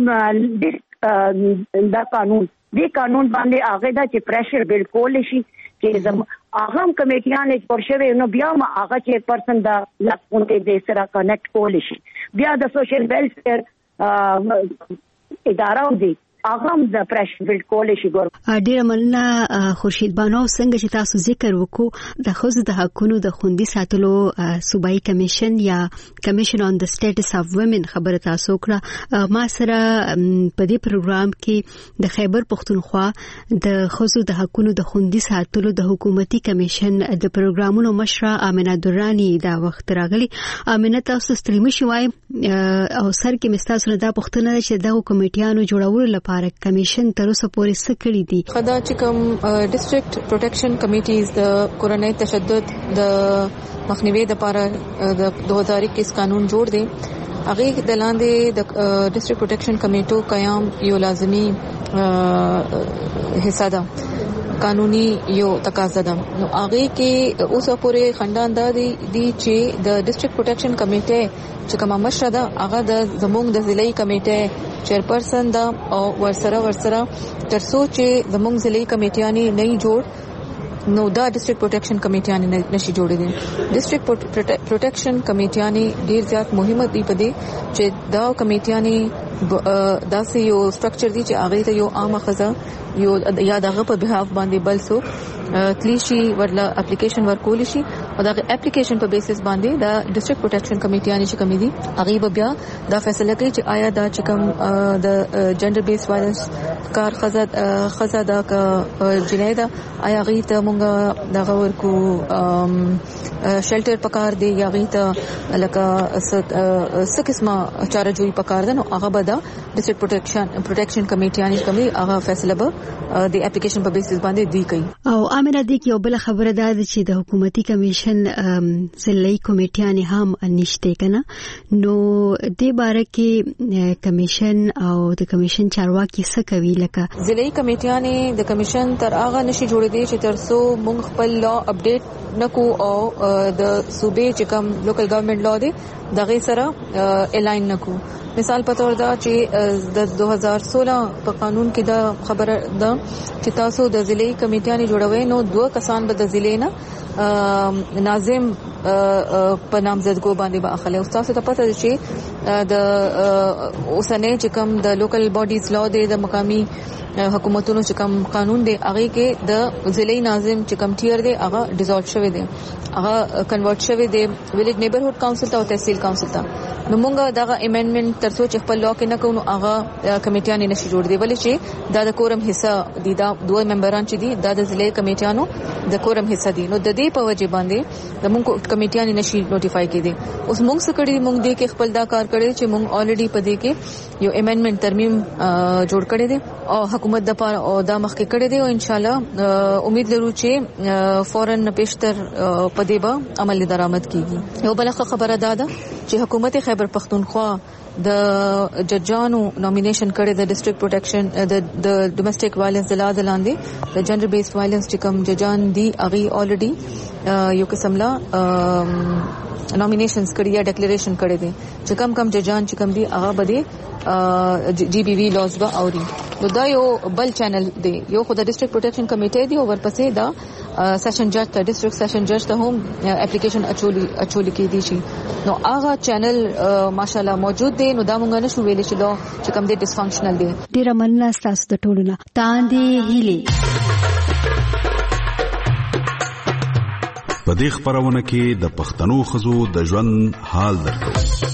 دا دا قانون دې قانون باندې هغه دا چې پریشر بل کول شي چې هغه کمیټیان جوړ شوی نو بیا ما هغه چې پرسن دا لکونته د سره کنیکټ کول شي بیا د سوشل ویلفیر اداره ودی هغه د پرېشر بلډ کول شي ګور ډیر مننه خورشید بانو څنګه چې تاسو ذکر وکړو د ښځو د حقوقو د خوندي ساتلو صوبایي کمیشن یا کمیشن آن د سټیټس اف وومن خبره تاسو کړه ما سره په دې پروګرام کې د خیبر پختونخوا د ښځو د حقوقو د خوندي ساتلو د حکومتي کمیشن د پروګرامونو مشره امینه درانی دا وخت راغلی امینه تاسو ستړي مشي وای او سر کې مستاسو دا پښتنه چې دغه کمیټیانو جوړولو لپاره کمیشن تر اوسه پورې څه کړی دي خدا چې کوم ډیسټریکټ پروټیکشن کمیټیز د کورونی تشدد د مخنیوي لپاره د دو هزار اکیس قانون جوړ دی هغه د لاندې د ډیسټریکټ پروټیکشن کمیټو قیام یو لازمی حصہ ده قانوني یو تقاضا ده نو هغه کې اوسه پورې خندان دا دي چې د ډیسټریکټ پروټیکشن کمیټه چې کومه مشره ده هغه د زموږ د ضلعي کمیټه چیرپرسن دا او ورسره ورسره ترڅو چې زموږ ضلعي کمیټیانی نه جوړ نو دا ډیسټریکټ پروټیکشن کمیټیانی نشي جوړېدل ډیسټریکټ پروټیکشن کمیټیانی ډیر زیات مهمه دي په دې چې دا کمیټیانی داسې یو سټرکچر دی چې هغه ته یو عامه خزه یو یا دغه په بهاف باندې بل سو کلیشي ورله اپلیکیشن ورکول شي او دغه اپلیکیشن په بیسس باندې دا ډیسټریکټ پروټیکشن کمیټیانی چې کمی دي هغه بیا دا فیصله کوي چې آیا دا چې کوم د جنډر بیس وایلنس کار خزه خزه دا جنایت آیا هغه ته مونږ دغه ورکو شیلټر پکار دی یا هغه ته لکه څه قسمه چارجوي پکار ده نو هغه به دا ډیسټریکټ پروټیکشن پروټیکشن کمیټیانی کمی هغه فیصله به د اپلیکیشن په بیسس باندې دی کوي او امنه دې کې یو بل خبره ده چې د حکومتي کمیشن ضلعي کمیټیانې هم نشته کنه نو دې باره کې کمیشن او د کمیشن چارواکي څه کوي لکه ضلعي کمیټیانې د کمیشن تر هغه نشي جوړېدي چې ترڅو موږ خپل لا اپډیټ نکو او د صوبې چې کوم لوکل ګورنمنت لا دی دغه سره الاین نکو مثال په تور دا چې د دو هزار سولہ په قانون کې دا خبره ده چې تاسو د ضلعي کمیټیانې جوړوي نو دوه کسان به د ضلع نه ناظم په نامزدګو باندې به اخلي او تاسو ته پته ده چې د اوسنۍ چې کوم د لوکل باډیز لا دی د مقامی حکومتونو چې کوم قانون دی هغه کې د ضلعي ناظم چې کوم ټیر دی هغه ډیزالټ شوی دی هغه کنورټ شوی دی ویلیج نیبرهود کونسل ته او تحصیل کونسل ته نو موږ دغه امندمنت ترڅو چې خپل لا کې نه کوو هغه کمیټیانې نشي جوړ دی ولې چې دا د کورم حصہ دي دا دوه ممبران چې دي دا د ضلعي کمیټیانو د کورم حصہ دي نو د دې په وجه باندې د موږ کمیټیانې نشي نوټیفای کړي اوس موږ څه کړی موږ دې کې خپل دا کار کړی چې موږ الریډي په دې کې یو امندمنت ترمیم جوړ کړی دی او حکومت د پاره او دا مخکې کړی دی او ان شاء الله امید لرو چې فورن پیشتر په دې به عمل درآمد کیږي یو بل خبره ده چې حکومت خیبر پختونخوا د ججانو نومینیشن کړي د ډیسټریکټ پروټیکشن د ډومېسټک وایلنس د لاندې لاندې د جنډر بیسډ وایلنس چې کوم ججان دي هغه الریډي یو قسم لا نومینیشنز کړي یا ډیکلیریشن کړي دي چې کم کم ججان چې کم دي هغه بده جی بی وی لاز به اوري نو دا یو بل چینل دی یو خو د ډیسټریکټ پروټیکشن کمیټه دی او ورپسې دا سیشن جج ته ډیسټریکټ سیشن جج ته هم اپلیکیشن اچولي اچولي کې دي شي نو هغه چینل ماشاءالله موجود دی نو دا مونږ نه شو ویل چې دا چې کوم دی ډیسفنکشنل دی ډیر مننه تاسو د ټولو نه تاندې هیلي په دې خبرونه کې د پښتنو خزو د ژوند حال درکو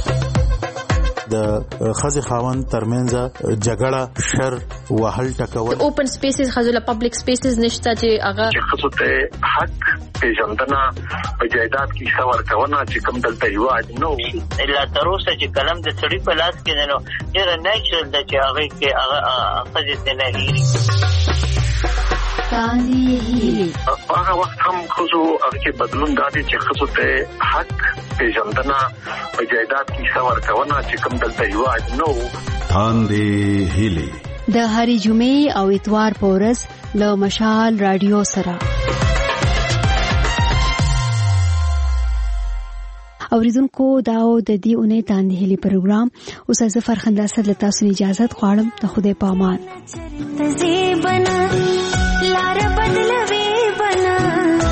د خزي خاوند ترمنځ جګړه شر وهل ټکول اوپن سپیسز خزو له پبلک سپیسز نشته چې هغه چې خزو ته حق پیژندنه په جایداد کې څور کونه چې کوم دلته یو نو الا تر اوسه چې کلم د سړي په لاس کې نو ډیر نیچرل د چې هغه کې هغه خزي نه هېري هغه وخت هم خزو هغه بدلون دادي چې خزو ته حق پیژندنه په جایداد کې څور کونه چې کوم دلته یو نو تاندې هیلي د هرې جمعې او اتوار په ورځ له مشال رادیو سره اوریدونکو دا د دې اونۍ تاندې هیلي پروګرام اوس از فرخنده سره له تاسو اجازه غواړم ته خدای پامان لار بدلوي بنا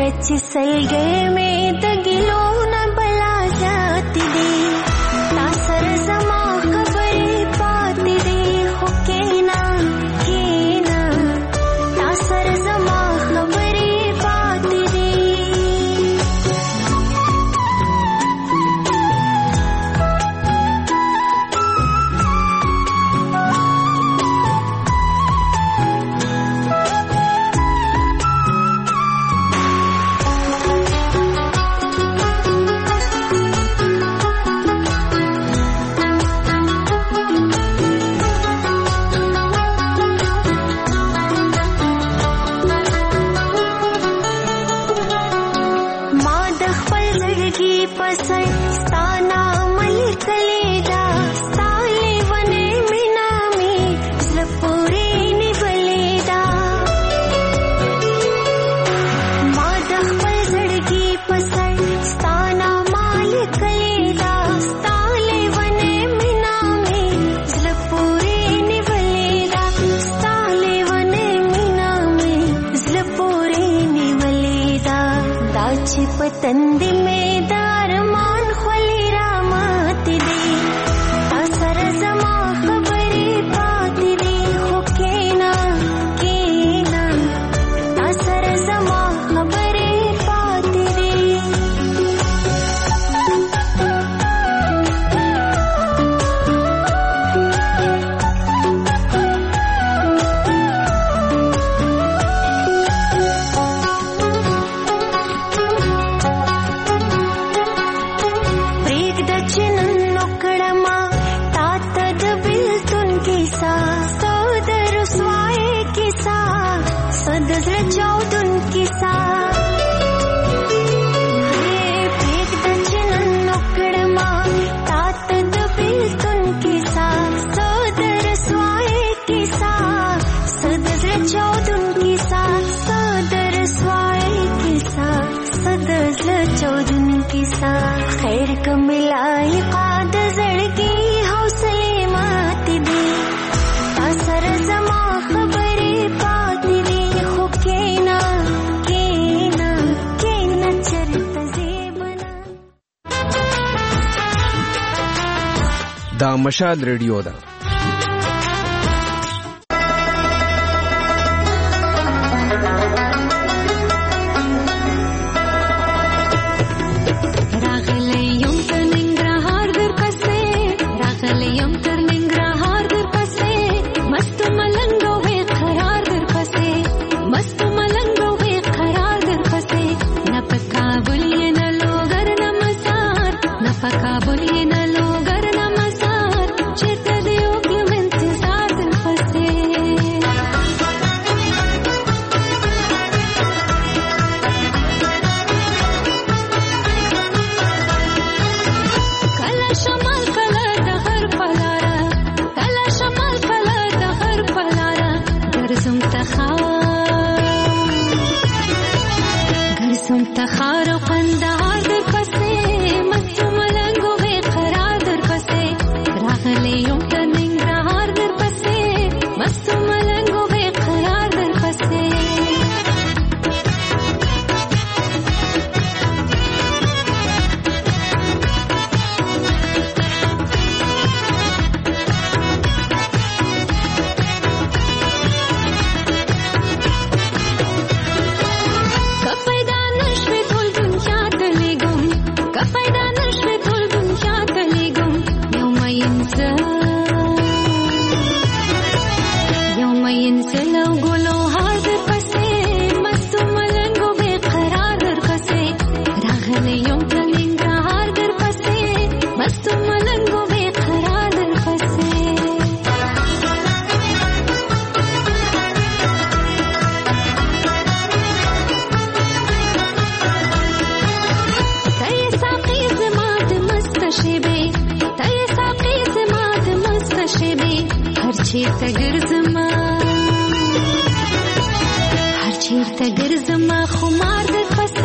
وچ سلګې مې د ګلو نه بلا ذاتې دي تا سره زما خبرې پاتې دي خو کېنا کېنا تا سره زما خبرې پاتې دي पतंदी में दारमान खोली रामत दे असर जमा खबरी पाती दे हो केना केना असर जमा खबरी पाती दे खैर कमिलाई काद जड़गी हौसले माती दे असर जमा खबरी पाती दे हो केना केना केना चरत जेबना دا مشال ریډیو ده هر چیرته ګرځم خمار د پس